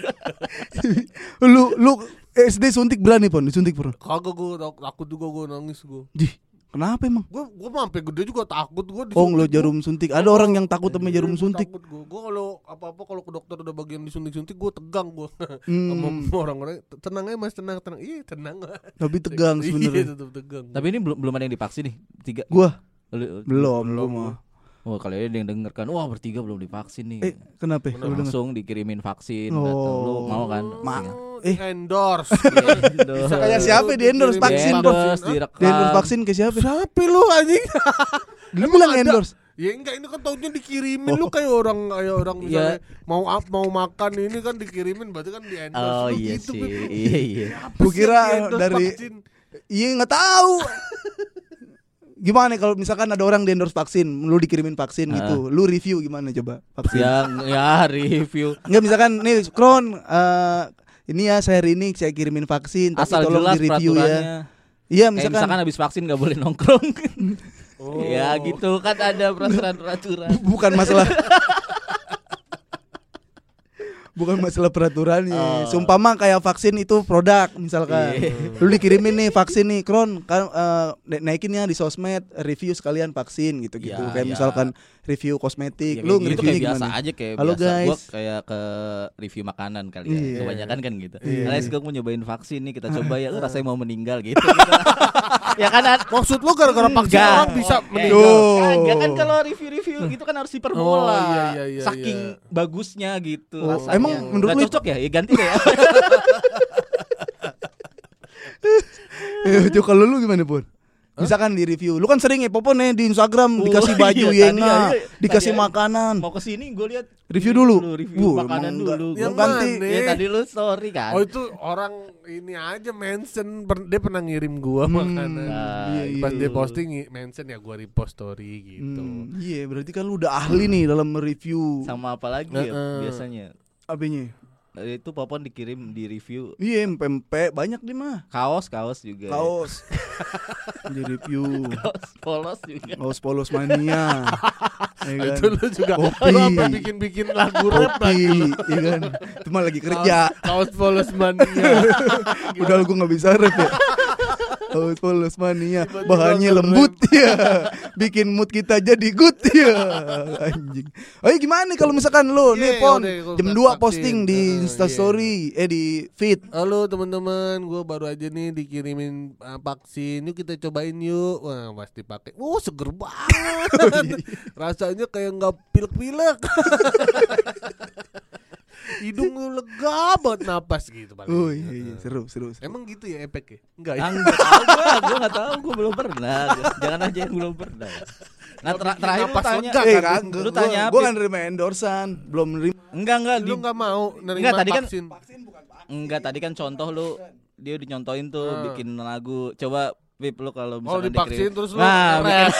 Speaker 1: Lu SD suntik berani Pon, disuntik Pon.
Speaker 3: Kagak, gue takut juga, gue nangis gue.
Speaker 1: Dih, kenapa emang?
Speaker 3: Gue sampai gede juga takut gue.
Speaker 1: Oh, lo jarum suntik. Ada orang yang takut sama jarum suntik.
Speaker 3: Gue kalau apa-apa kalau ke dokter udah bagian disuntik-suntik gue tegang gue. Sama orang-orang tenang aja Mas, tenang. Iya tenang.
Speaker 1: Tapi tegang
Speaker 3: Iya
Speaker 1: sebenarnya.
Speaker 3: tetap tegang.
Speaker 4: Tapi ini belum ada yang divaksin nih. 3.
Speaker 1: Gua
Speaker 4: Lu-
Speaker 1: belum mah.
Speaker 4: Oh, kalau ada yang denger kan, wah bertiga belum divaksin nih.
Speaker 1: Kenapa? Lu dengar?
Speaker 4: Langsung dikirimin vaksin.
Speaker 1: Oh.
Speaker 4: Kata lu mau kan?
Speaker 3: Endorse.
Speaker 4: Bisa
Speaker 1: Kayak siapa di endorse vaksin Pon?
Speaker 4: Endorse, direkam.
Speaker 1: Di endorse vaksin ke siapa?
Speaker 3: Siapa lu anjing?
Speaker 1: Lu bilang
Speaker 3: ada?
Speaker 1: endorse.
Speaker 3: Ya enggak, ini kan taunya dikirimin. Lu kayak orang misalnya mau makan ini kan dikirimin, berarti kan di endorse.
Speaker 4: Oh
Speaker 3: Lu
Speaker 4: iya
Speaker 3: gitu,
Speaker 4: sih.
Speaker 3: Beb.
Speaker 4: Iya.
Speaker 1: Gua kira
Speaker 3: Di-endorse
Speaker 1: dari
Speaker 3: vaksin.
Speaker 1: iya nggak tahu. Gimana kalau misalkan ada orang di endorse vaksin, lu dikirimin vaksin gitu, lu review gimana coba vaksin?
Speaker 4: Ya review.
Speaker 1: Enggak, misalkan nih Kron, ini ya saya hari ini saya kirimin vaksin, tapi
Speaker 4: Asal
Speaker 1: tolong
Speaker 4: jelas
Speaker 1: di review ya.
Speaker 4: peraturannya.
Speaker 1: Iya,
Speaker 4: Kayak
Speaker 1: misalkan
Speaker 4: misalkan habis vaksin nggak boleh nongkrong.
Speaker 3: Oh.
Speaker 4: Ya gitu kan ada peraturan-peraturan.
Speaker 1: bukan masalah bukan masalah peraturannya. Seumpama kayak vaksin itu produk misalkan. Lu dikirimin nih vaksin nih, Kron, kan naikin ya di sosmed review sekalian vaksin gitu-gitu.
Speaker 4: Ya,
Speaker 1: Kayak
Speaker 4: ya.
Speaker 1: misalkan review kosmetik.
Speaker 4: Ya,
Speaker 1: Lu
Speaker 4: kayak gitu
Speaker 1: nge-reviewnya
Speaker 4: kayak biasa
Speaker 1: gimana?
Speaker 4: aja kayak
Speaker 1: Halo,
Speaker 4: biasa.
Speaker 1: guys.
Speaker 4: Gua kayak ke review makanan kali ya.
Speaker 1: Iya.
Speaker 4: Kebanyakan kan gitu.
Speaker 1: Iya.
Speaker 4: Alex gue mau nyobain vaksin nih, kita coba ya. Rasanya mau meninggal gitu. Ya kan
Speaker 3: Maksud lu gara-gara vaksin
Speaker 4: Enggak.
Speaker 3: orang bisa
Speaker 4: Oh,
Speaker 3: meninggal?
Speaker 4: Enggak kan kalau review-review gitu kan harus hiperbola.
Speaker 3: Oh, iya,
Speaker 4: Saking
Speaker 3: iya.
Speaker 4: bagusnya gitu
Speaker 1: Oh,
Speaker 4: rasanya.
Speaker 1: emang menurut
Speaker 4: Nggak
Speaker 1: lu
Speaker 4: cocok ya? Ya ganti deh ya.
Speaker 1: Itu kalau lu gimana Pun? Misalkan di review, lu kan sering ya Popon nih di Instagram dikasih
Speaker 4: iya,
Speaker 1: baju
Speaker 4: tadi
Speaker 1: yenga,
Speaker 4: aja.
Speaker 1: dikasih
Speaker 4: Tadi aja.
Speaker 1: makanan.
Speaker 4: Mau kesini gue lihat
Speaker 1: Review dulu.
Speaker 4: review makanan
Speaker 1: emang enggak.
Speaker 4: dulu.
Speaker 3: Yang
Speaker 4: Gua
Speaker 3: mana?
Speaker 4: Ya tadi lu story kan.
Speaker 3: Oh itu orang ini aja mention dia pernah ngirim gua makanan.
Speaker 1: iya, iya,
Speaker 3: Pas dia
Speaker 1: iya.
Speaker 3: posting mention ya gua repost story gitu.
Speaker 1: Iya, berarti kan lu udah ahli nih dalam mereview.
Speaker 4: Sama apa lagi ya biasanya?
Speaker 1: Apanya?
Speaker 4: Itu Popon dikirim di review
Speaker 1: Iya, MP banyak deh mah.
Speaker 4: kaos juga. ya.
Speaker 1: Kaos. Di review.
Speaker 4: Kaos polos juga.
Speaker 1: Kaos polos mania. Ya kan?
Speaker 3: Itu lu juga
Speaker 1: Kopi.
Speaker 3: lu sampai bikin lagu rap lagi.
Speaker 1: Kopi, iya kan? Itu mah lagi kerja.
Speaker 3: Kaos polos mania.
Speaker 1: Udah gue nggak bisa rap ya. Kaos polos mania.
Speaker 3: Tiba-tiba
Speaker 1: Bahannya
Speaker 3: nge-rap.
Speaker 1: lembut ya. Bikin mood kita jadi good ya. Anjing. Oh gimana nih kalau misalkan lu
Speaker 3: Iya,
Speaker 1: nih Pon
Speaker 3: udah, gua
Speaker 1: jam
Speaker 3: vaksin.
Speaker 1: 2 posting di
Speaker 3: Iya.
Speaker 1: Instastory di feed.
Speaker 3: Halo teman-teman, gue baru aja nih dikirimin vaksin. Yuk kita cobain yuk. Wah pasti pakai. Seger banget. Rasanya kayak nggak pilek-pilek. Hidung lu lega banget napas gitu paling.
Speaker 1: Oh iya, seru.
Speaker 3: Emang gitu ya efek ya? Enggak ya?
Speaker 4: Enggak tahu gue enggak tahu, gue belum pernah. Jangan aja yang belum pernah. Nah, terakhir lu
Speaker 3: napas
Speaker 4: tanya,
Speaker 3: lega
Speaker 1: kan,
Speaker 4: lu tanya
Speaker 1: gue
Speaker 4: apa?
Speaker 1: kan nerima endorsan, belum nerima.
Speaker 4: Enggak
Speaker 3: Lu nggak mau nerima
Speaker 4: Enggak, tadi kan-
Speaker 3: vaksin?
Speaker 4: Enggak, tadi kan contoh lu dia dinyontoin tuh bikin lagu. Coba Pip lu kalau
Speaker 3: Oh
Speaker 4: misalkan
Speaker 3: divaksin
Speaker 4: dikirim.
Speaker 3: terus lu
Speaker 4: Nah,
Speaker 3: nge-rap.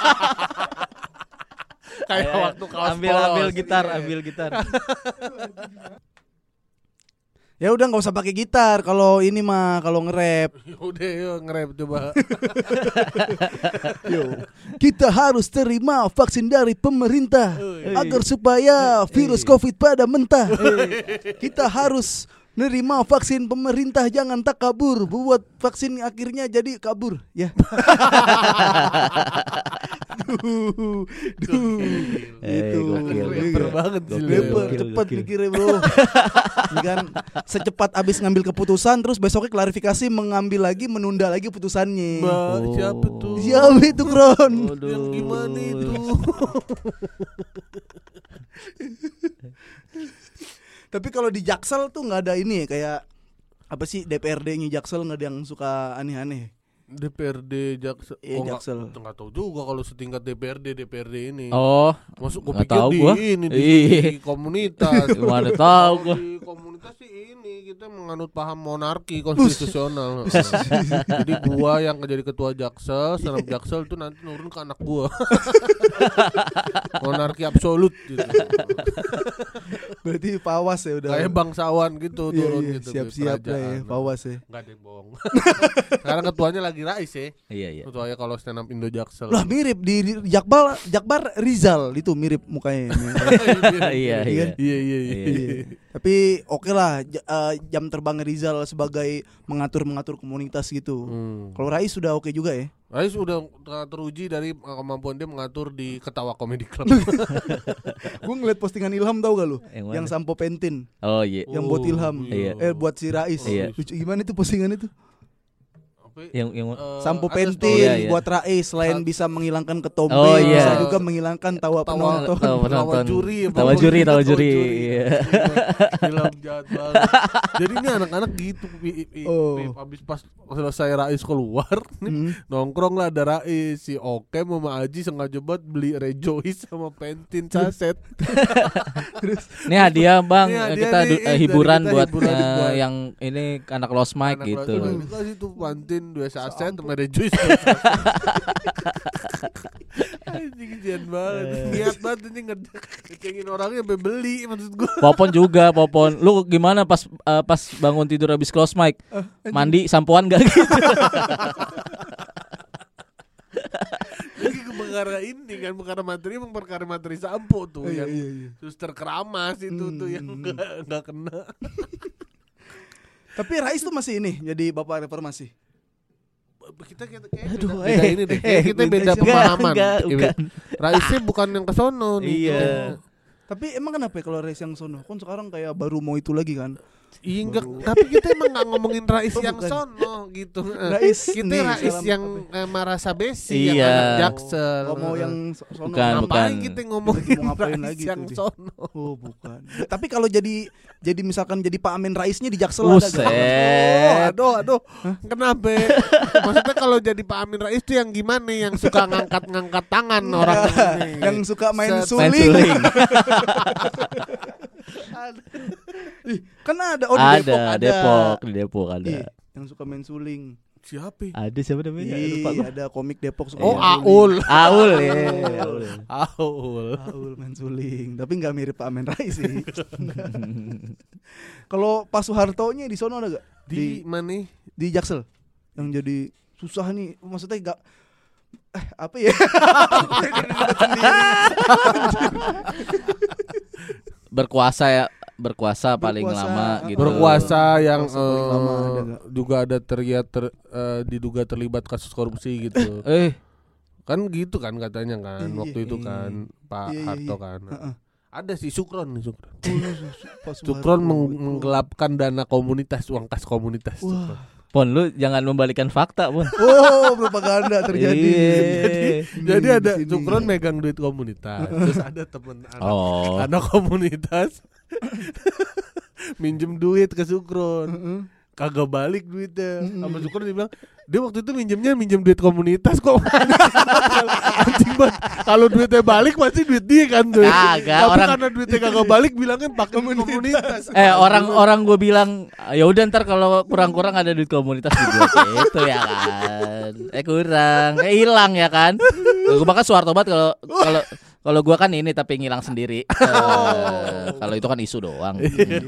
Speaker 3: Kayak
Speaker 4: Ayo,
Speaker 3: waktu kaos
Speaker 4: ambil
Speaker 3: polos.
Speaker 4: gitar,
Speaker 3: Iya.
Speaker 4: ambil gitar.
Speaker 1: Ya udah nggak usah pakai gitar kalau ini mah kalau nge-rap.
Speaker 3: Udah yuk nge-rap coba.
Speaker 1: Yo, kita harus terima vaksin dari pemerintah agar supaya virus COVID pada mentah. Kita harus nerima vaksin pemerintah, jangan tak kabur. Buat vaksin akhirnya jadi kabur, ya. Duh, itu.
Speaker 4: gokil.
Speaker 3: Rapper banget sih lu.
Speaker 1: Rapper, cepet mikirnya bro. Ini kan secepat abis ngambil keputusan, terus besoknya klarifikasi, mengambil lagi, menunda lagi putusannya.
Speaker 3: Mbak, siapa tuh?
Speaker 1: Siapa itu Kron?
Speaker 3: Yang gimana itu?
Speaker 1: Tapi kalau di Jaksel tuh nggak ada ini ya, kayak apa sih DPRD-nya Jaksel nggak ada yang suka aneh-aneh.
Speaker 3: DPRD Jaksel.
Speaker 1: Iya, Jaksel.
Speaker 3: Nggak tahu juga kalau setingkat DPRD ini.
Speaker 4: Oh,
Speaker 3: Masuk gue
Speaker 4: nggak
Speaker 3: pikir
Speaker 4: tahu
Speaker 3: di
Speaker 4: gua.
Speaker 3: ini
Speaker 4: Iya.
Speaker 3: di komunitas.
Speaker 4: Gimana tahu
Speaker 3: Kalau
Speaker 4: gua.
Speaker 3: di komunitas sih ini kita menganut paham monarki konstitusional. Jadi gua yang jadi ketua Jaksel, senam Jaksel itu nanti nurun ke anak gua. Monarki absolut gitu.
Speaker 1: Berarti Pawas ya udah.
Speaker 3: Kayak bangsawan gitu
Speaker 1: Iya,
Speaker 3: turun
Speaker 1: iya,
Speaker 3: gitu.
Speaker 1: siap-siap lah ya
Speaker 3: kerajaan.
Speaker 1: Pawas ya.
Speaker 3: Enggak ada yang bohong. Sekarang ketuanya lagi Rais ya.
Speaker 4: Iya, iya.
Speaker 3: Ketuanya kalau stand up Indo Jaksel.
Speaker 1: Lah mirip di Jakbar Rizal itu mirip mukanya.
Speaker 4: Iya, iya.
Speaker 3: Iya.
Speaker 1: Iya. Tapi oke lah jam terbang Rizal sebagai mengatur komunitas gitu. Kalau Rais sudah oke juga ya.
Speaker 3: Rais udah teruji dari kemampuan dia mengatur di Ketawa Comedy Club.
Speaker 1: Gue ngeliat postingan Ilham tau gak lu?
Speaker 4: Yang mana?
Speaker 1: Yang sampo pentin,
Speaker 4: Oh iya.
Speaker 1: yang buat Ilham.
Speaker 4: Iya.
Speaker 1: Buat si Rais.
Speaker 4: Iya.
Speaker 1: Lucu gimana itu postingan itu?
Speaker 4: Yang
Speaker 1: Sampo
Speaker 3: ada
Speaker 1: pentin
Speaker 3: story.
Speaker 4: Iya, iya.
Speaker 1: buat Rais selain bisa menghilangkan ketombe,
Speaker 4: Oh, iya.
Speaker 1: bisa juga menghilangkan tawa penonton.
Speaker 4: Tawa penonton.
Speaker 3: juri,
Speaker 4: Tawa juri. Iya.
Speaker 3: Film jahat banget. Jadi ini anak-anak gitu
Speaker 1: Oh.
Speaker 3: habis pas selesai Rais keluar nih, nongkrong lah ada Rais, si Oke sama Aji sengaja buat beli Rejoice sama Pentin saset.
Speaker 4: Ini hadiah Bang,
Speaker 3: Ini hadiah
Speaker 4: kita
Speaker 3: nih, dari
Speaker 4: hiburan
Speaker 3: kita
Speaker 4: buat
Speaker 3: hiburan buat
Speaker 4: yang ini anak Lost Mike
Speaker 3: Anak
Speaker 4: gitu.
Speaker 3: kelas dikasih tuh Pentin 2 saset sama Rejoice. Anjing kesian banget. Niat banget ini ngecengin orangnya sampai beli maksud gua.
Speaker 4: Popon juga, Popon. Lu gimana pas bangun tidur habis close mic? Mandi sampoan gak gitu?
Speaker 3: Lagi perkara ini kan perkara materi emang perkara materi sampo tuh
Speaker 1: Iya,
Speaker 3: yang
Speaker 1: iya, iya.
Speaker 3: suster keramas itu tuh yang enggak kena.
Speaker 1: Tapi Rais tuh masih ini jadi bapak reformasi.
Speaker 3: Kita kayak
Speaker 4: Aduh,
Speaker 3: beda ini deh. Kayak kita beda
Speaker 1: enggak,
Speaker 3: pemahaman.
Speaker 4: enggak.
Speaker 3: Raisnya bukan yang ke sono nih.
Speaker 4: Iya.
Speaker 1: Tapi emang kenapa ya kalau Rais yang sono? Kan sekarang kayak baru mau itu lagi kan.
Speaker 3: Iya enggak, tapi kita emang enggak ngomongin Rais yang sono gitu.
Speaker 1: Rais
Speaker 3: kita
Speaker 1: nih,
Speaker 3: Rais
Speaker 1: salam
Speaker 3: yang merasa besi yang
Speaker 4: Iya.
Speaker 3: anak Jaksel.
Speaker 1: Oh, mau yang sono.
Speaker 4: Bukan,
Speaker 3: Ngapain
Speaker 4: bukan.
Speaker 3: kita ngomongin
Speaker 1: Mau ngapain
Speaker 3: Rais
Speaker 1: lagi
Speaker 3: yang
Speaker 1: tuh dia?
Speaker 3: sono?
Speaker 1: Oh, bukan. Tapi kalau jadi misalkan jadi Pak Amin Raisnya di Jaksel ada
Speaker 4: Buset.
Speaker 1: gak?
Speaker 3: Aduh, kenapa? Maksudnya kalau jadi Pak Amin Rais itu yang gimana? Yang suka ngangkat tangan orang ini.
Speaker 1: Yang suka main
Speaker 3: Set.
Speaker 4: Main
Speaker 1: suling.
Speaker 4: suling.
Speaker 1: Ih, kan ada di
Speaker 4: Ada
Speaker 1: Depok ada.
Speaker 4: di Depok ada.
Speaker 1: Ih, yang suka main suling.
Speaker 3: Siapa?
Speaker 4: Ada siapa namanya? Lupa
Speaker 1: Ih,
Speaker 4: gua.
Speaker 1: ada komik Depok suka
Speaker 3: Oh,
Speaker 1: main suling.
Speaker 3: Aul.
Speaker 4: Aul ya. Aul.
Speaker 3: Aul.
Speaker 1: Aul main suling, tapi nggak mirip Pak Amin Rais sih. Kalau Pak Soeharto-nya di sono ada gak?
Speaker 3: Di mana?
Speaker 1: Di Jaksel. Yang jadi susah nih, maksudnya gak apa ya?
Speaker 4: Berkuasa paling
Speaker 1: Berkuasa,
Speaker 4: lama gitu.
Speaker 3: Berkuasa yang
Speaker 1: Berkuasa paling lama ada nggak?
Speaker 3: juga ada diduga terlibat kasus korupsi gitu. Kan gitu kan katanya kan
Speaker 1: Iya,
Speaker 3: waktu itu
Speaker 1: iya.
Speaker 3: kan Pak
Speaker 1: Iya,
Speaker 3: Harto
Speaker 1: iya.
Speaker 3: kan.
Speaker 1: Heeh.
Speaker 3: Ada sih Sukron nih Sukron.
Speaker 1: Pak
Speaker 3: Sukron
Speaker 1: Soeharto, betul.
Speaker 3: menggelapkan dana komunitas, uang kas komunitas. Sukron.
Speaker 1: Wah.
Speaker 4: Pon, lu jangan membalikan fakta, Pon.
Speaker 1: Oh, propaganda terjadi.
Speaker 4: Iya.
Speaker 3: Jadi
Speaker 1: Di
Speaker 3: ada
Speaker 1: sini.
Speaker 3: Sukron megang duit komunitas, terus ada temen
Speaker 4: Oh.
Speaker 3: anak komunitas minjem duit ke Sukron.
Speaker 1: Heeh.
Speaker 3: Kagak balik duitnya. Sama Sukron dia bilang, dia waktu itu minjem duit komunitas kok. Anjing banget. Kalau duitnya balik pasti duit dia kan tuh.
Speaker 4: Kagak,
Speaker 3: Tapi
Speaker 4: orang-
Speaker 3: karena duitnya kagak balik bilangnya pakai komunitas.
Speaker 4: Orang gue bilang, ya udah ntar kalau kurang-kurang ada duit komunitas juga gitu ya kan. Kurang, hilang ya kan. Gue bahkan Soeharto banget kalau gue kan ini tapi ngilang sendiri. Kalau itu kan isu doang.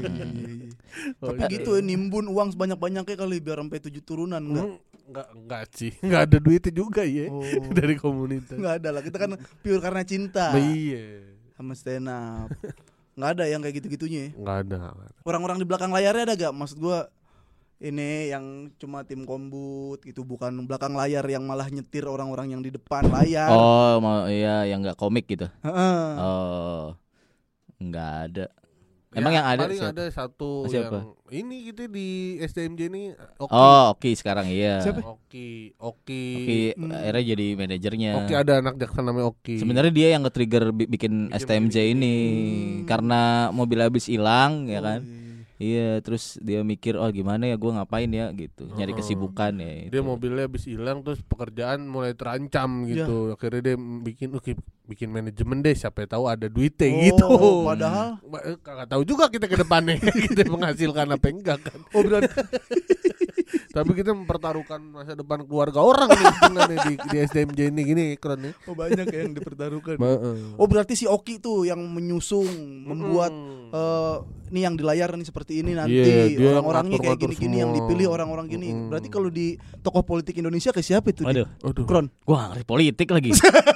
Speaker 1: Tapi gitu ya, nimbun uang sebanyak-banyaknya kali biar sampai 7 turunan enggak?
Speaker 3: Enggak sih. Enggak ada duitnya juga ya
Speaker 1: Oh.
Speaker 3: dari komunitas.
Speaker 1: Enggak ada lah. Kita kan pure karena cinta
Speaker 3: Iya.
Speaker 1: sama stand up. Enggak ada yang kayak gitu-gitunya. Ya.
Speaker 3: Enggak ada.
Speaker 1: Orang-orang di belakang layarnya ada gak? Maksud gua ini yang cuma tim kombut gitu, bukan belakang layar yang malah nyetir orang-orang yang di depan layar.
Speaker 4: Oh, mau iya yang enggak komik gitu.
Speaker 1: Heeh.
Speaker 4: Oh. Enggak ada. Emang yang ada
Speaker 3: paling
Speaker 4: siapa?
Speaker 3: ada satu
Speaker 4: Siapa?
Speaker 3: yang ini gitu di STMJ ini Oki.
Speaker 4: Oh, Oki sekarang iya.
Speaker 1: Siapa?
Speaker 3: Oki.
Speaker 4: Oki akhirnya jadi manajernya.
Speaker 3: Oki ada anak jaksa namanya Oki.
Speaker 4: Sebenarnya dia yang nge-trigger bikin STMJ ini karena mobil habis hilang ya kan. Iya, terus dia mikir oh gimana ya gua ngapain ya gitu. Nyari kesibukan ya.
Speaker 3: Dia
Speaker 4: itu.
Speaker 3: mobilnya habis hilang terus pekerjaan mulai terancam gitu. Akhirnya dia bikin manajemen deh, siapa tahu ada duitnya gitu.
Speaker 1: Padahal
Speaker 3: Kagak tahu juga kita ke depannya kita menghasilkan apa enggak kan.
Speaker 1: oh berarti
Speaker 3: Tapi kita mempertaruhkan masa depan keluarga orang nih sebenarnya di SDMJ ini gini Kron nih.
Speaker 1: oh banyak ya yang dipertaruhkan. Oh berarti si Oki tuh yang menyusung, membuat nih yang di layar nih seperti ini nanti
Speaker 3: Iya, dia
Speaker 1: orang-orangnya kayak
Speaker 3: ngatur-ngatur
Speaker 1: gini-gini yang
Speaker 3: semua.
Speaker 1: dipilih orang-orang gini. Berarti kalau di tokoh politik Indonesia kayak siapa itu?
Speaker 4: Waduh.
Speaker 3: Aduh.
Speaker 1: Kron.
Speaker 4: Gua gak ngerti politik lagi.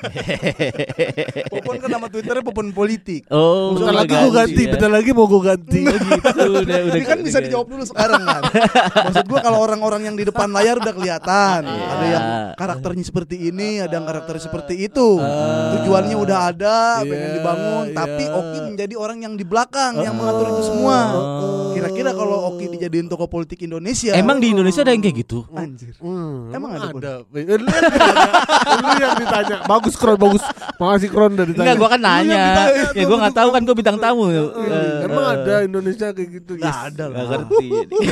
Speaker 1: Popon kan nama Twitternya Popon politik.
Speaker 4: Oh,
Speaker 3: Bentar
Speaker 4: udah
Speaker 3: lagi gue ganti,
Speaker 4: ya.
Speaker 3: bentar lagi mau gue ganti.
Speaker 4: Gitu, udah
Speaker 1: Ini kan bisa dijawab dulu sekarang kan. Maksud gua kalau orang-orang yang di depan layar udah kelihatan. Ada yang karakternya seperti ini, ada yang karakternya seperti itu. Tujuannya udah ada, pengen dibangun. Tapi Oki menjadi orang yang di belakang yang mengatur itu semua. Kira-kira kalau Oki dijadiin tokoh politik Indonesia,
Speaker 4: Emang di Indonesia ada yang kayak gitu?
Speaker 1: anjir.
Speaker 3: Emang
Speaker 1: ada,
Speaker 3: ada. Lu yang ditanya. Bagus Kron, bagus. Makasih Kron udah ditanya.
Speaker 4: Enggak, gua kan nanya. Ya gua enggak tahu kan gua bintang tamu.
Speaker 3: Emang ada Indonesia kayak gitu?
Speaker 1: Nggak ada lah.
Speaker 4: Enggak ngerti.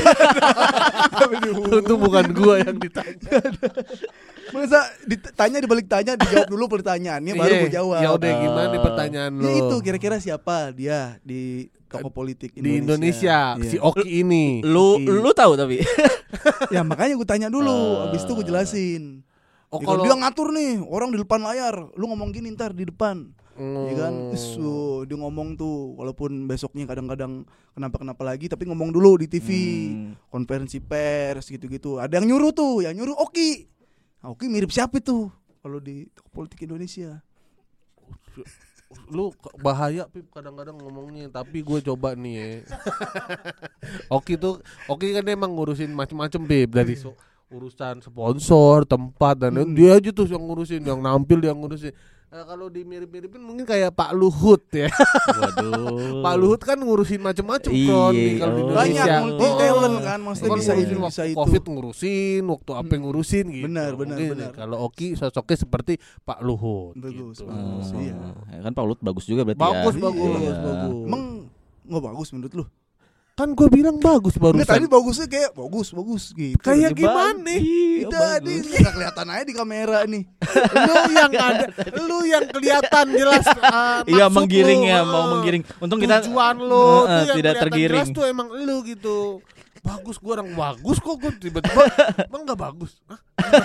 Speaker 3: Itu bukan gua yang ditanya.
Speaker 1: Masa ditanya dibalik tanya, dijawab dulu pertanyaannya baru gue jawab.
Speaker 3: Ya udah gimana nih pertanyaan lo?
Speaker 1: Ya itu kira-kira siapa dia di tokoh politik
Speaker 3: Di Indonesia
Speaker 1: Iya.
Speaker 3: si Oki ini.
Speaker 4: Lu tahu tapi.
Speaker 1: Ya makanya gue tanya dulu, abis itu gue jelasin.
Speaker 3: Oh,
Speaker 1: Ya kan,
Speaker 3: kalau-
Speaker 1: dia ngatur nih orang di depan layar, lu ngomong gini ntar di depan. Ya kan, dia ngomong tuh, walaupun besoknya kadang-kadang kenapa lagi, tapi ngomong dulu di TV, konferensi pers gitu-gitu. Ada yang nyuruh tuh, yang nyuruh Oki. Nah, Oki mirip siapa tuh kalau di tokoh politik Indonesia?
Speaker 3: Lu bahaya Pip kadang-kadang ngomongnya, tapi gue coba nih ya. Oki kan emang ngurusin macem-macem Pip, dari urusan sponsor, tempat dan dia aja tuh yang ngurusin, yang nampil dia ngurusin. Kalau dimirip-miripin mungkin kayak Pak Luhut ya.
Speaker 4: Waduh.
Speaker 3: Pak Luhut kan ngurusin macam-macam Kon nih kalau di
Speaker 4: Oh.
Speaker 3: Indonesia.
Speaker 1: Banyak multi talent kan, maksudnya
Speaker 3: Kon
Speaker 1: bisa ini
Speaker 3: ngurusin
Speaker 1: bisa
Speaker 3: waktu
Speaker 1: itu.
Speaker 3: Covid ngurusin, waktu apa ngurusin gitu.
Speaker 1: Benar.
Speaker 3: Mungkin Kalau Oki sosoknya seperti Pak Luhut.
Speaker 1: Bagus,
Speaker 3: gitu.
Speaker 1: bagus. Iya.
Speaker 4: Ya kan Pak Luhut bagus juga berarti
Speaker 3: Bagus,
Speaker 4: ya.
Speaker 3: bagus,
Speaker 4: Iya.
Speaker 3: bagus.
Speaker 1: Emang nggak bagus menurut lu?
Speaker 3: Kan gue bilang bagus
Speaker 1: Enggak, tadi
Speaker 3: barusan.
Speaker 1: bagusnya kayak bagus gitu.
Speaker 3: Kayak
Speaker 4: Ya,
Speaker 3: gimana?
Speaker 4: bagus.
Speaker 1: Tidak, ini nggak kelihatan aja di kamera nih.
Speaker 3: Lu yang ada, lu yang kelihatan jelas.
Speaker 4: Iya
Speaker 3: maksud
Speaker 4: menggiring
Speaker 3: lu,
Speaker 4: ya, mau menggiring. Untung kita
Speaker 3: tujuan lu tuh yang
Speaker 4: tidak
Speaker 3: kelihatan
Speaker 4: tergiring.
Speaker 3: jelas tuh emang lu gitu. Bagus, gua orang bagus kok, gua tiba-tiba emang nggak bagus. Hah?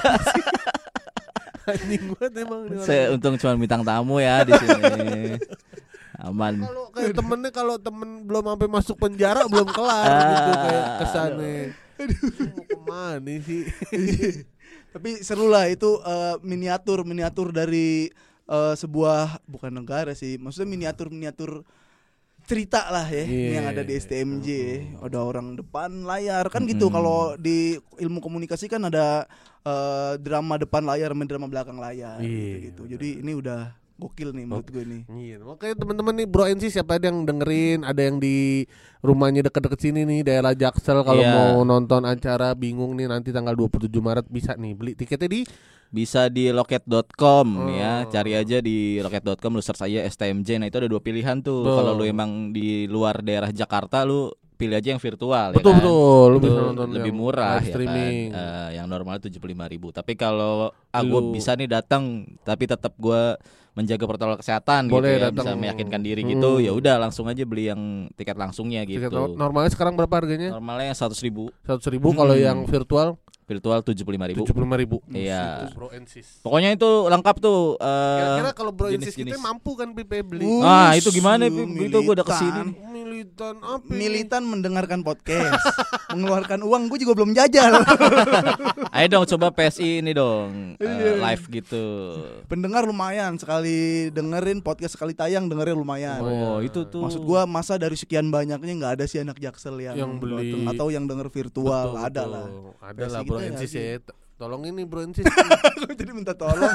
Speaker 3: Anjing banget emang ini orang.
Speaker 4: Saya untung cuma bintang tamu ya di sini. Aman.
Speaker 3: Kalau kayak temennya, kalau temen belum sampai masuk penjara belum kelar gitu kayak kesannya. Mau kemana sih?
Speaker 1: Tapi seru lah itu miniatur dari sebuah bukan negara sih, maksudnya miniatur cerita lah ya yang ada di STMJ. Ada orang depan layar kan gitu. Kalau di ilmu komunikasi kan ada drama depan layar sama drama belakang layar gitu. Jadi ini udah gokil nih menurut gue nih.
Speaker 3: Iya, makanya teman-teman nih Bro NC siapa ada yang dengerin, ada yang di rumahnya deket-deket sini nih daerah Jaksel kalau
Speaker 4: Iya.
Speaker 3: mau nonton acara bingung nih nanti tanggal 27 Maret bisa nih beli tiketnya di
Speaker 4: Bisa di loket.com ya, cari aja di loket.com, lu search aja STMJ. Nah itu ada 2 pilihan tuh. Kalau lu emang di luar daerah Jakarta, lu pilih aja yang virtual.
Speaker 3: betul
Speaker 4: ya kan?
Speaker 3: betul lu
Speaker 4: Itu
Speaker 3: bisa nonton
Speaker 4: lebih
Speaker 3: yang
Speaker 4: murah
Speaker 3: live
Speaker 4: ya
Speaker 3: streaming.
Speaker 4: kan. Yang normal 75.000. Tapi kalau gue
Speaker 3: Lu-
Speaker 4: bisa nih datang, tapi tetap gue menjaga protokol kesehatan
Speaker 3: Boleh
Speaker 4: gitu ya,
Speaker 3: datang.
Speaker 4: bisa meyakinkan diri gitu. Ya udah langsung aja beli yang tiket langsungnya
Speaker 3: Tiket
Speaker 4: gitu.
Speaker 3: normalnya sekarang berapa harganya?
Speaker 4: Normalnya 100.000,
Speaker 3: 100.000 kalau yang virtual
Speaker 4: virtual 75.000.
Speaker 3: 75.000.
Speaker 4: Iya.
Speaker 3: Bro NC.
Speaker 4: Pokoknya itu lengkap tuh.
Speaker 3: Kira-kira kalau Bro NC kita
Speaker 4: jenis-jenis.
Speaker 3: mampu kan Pipe beli?
Speaker 4: Ah, itu gimana?
Speaker 1: Militan.
Speaker 4: Itu gue udah kesini.
Speaker 3: Militan apa? ini?
Speaker 1: Militan mendengarkan podcast, mengeluarkan uang, gue juga belum jajal.
Speaker 4: Ayo dong coba PSI ini dong live gitu.
Speaker 1: Pendengar lumayan, sekali dengerin podcast sekali tayang dengerin lumayan.
Speaker 4: Oh itu tuh.
Speaker 1: Maksud gua masa dari sekian banyaknya nggak ada sih anak Jaksel yang
Speaker 3: beli.
Speaker 1: dateng, atau yang denger virtual.
Speaker 3: Betul,
Speaker 1: Ada
Speaker 3: betul.
Speaker 1: lah.
Speaker 3: Ada lah
Speaker 1: Versi
Speaker 3: Bro
Speaker 1: kita
Speaker 3: NC
Speaker 1: nggak sih?
Speaker 3: ya. Tolong ini Bro NC.
Speaker 1: Gua jadi minta tolong.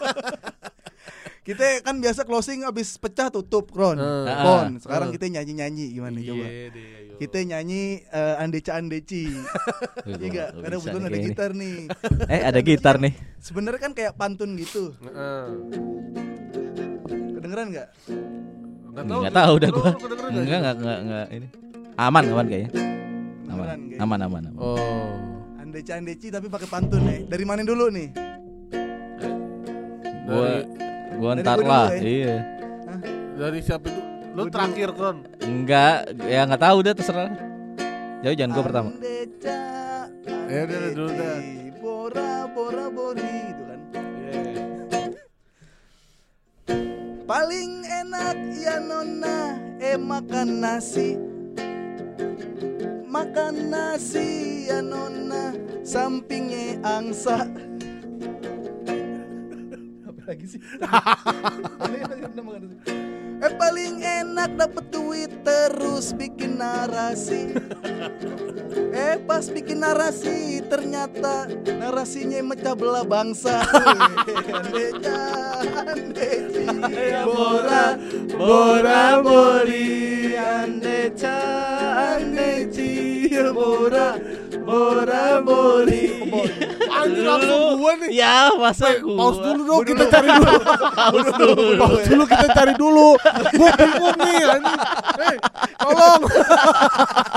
Speaker 1: Kita kan biasa closing abis pecah tutup Kron. Sekarang kita nyanyi-nyanyi gimana coba? Kita nyanyi Andeca-Andeci. Iya enggak? Karena
Speaker 4: Bisa
Speaker 1: betul
Speaker 4: nih
Speaker 1: ada
Speaker 4: kayaknya.
Speaker 1: gitar nih.
Speaker 4: Ada gitar nih.
Speaker 1: Sebenarnya kan kayak pantun gitu. Kedengeran enggak?
Speaker 4: Enggak tahu udah gua. Enggak ini. Aman kayaknya.
Speaker 1: Kedengeran kayaknya.
Speaker 4: Aman.
Speaker 3: Oh.
Speaker 1: Andeca-Andeci tapi pakai pantun nih. Dari mana dulu nih?
Speaker 4: Gua
Speaker 1: Dari
Speaker 4: ntar
Speaker 1: gua
Speaker 4: lah.
Speaker 1: dulu ya?
Speaker 4: Iya.
Speaker 3: Dari siapa itu? Lu terakhir Kron.
Speaker 4: Enggak, ya enggak tahu udah terserah. Jauh jangan gua pertama.
Speaker 1: Andeca,
Speaker 3: Ya udah dulu dah.
Speaker 1: Bora bori itu kan. Paling enak ya nona makan nasi. Makan nasi ya nona sampingnya angsa. Apa lagi sih? Paling enak dapet duit terus bikin narasi. Pas bikin narasi ternyata narasinya mecah belah bangsa. Andeci, bora bori, andeca, andeci, bora bori.
Speaker 3: Anjir langsung gua nih.
Speaker 4: Ya, masa gua.
Speaker 3: Pause dulu dong kita cari dulu. Pause dulu kita cari dulu. Gua bingung nih anjing. Tolong.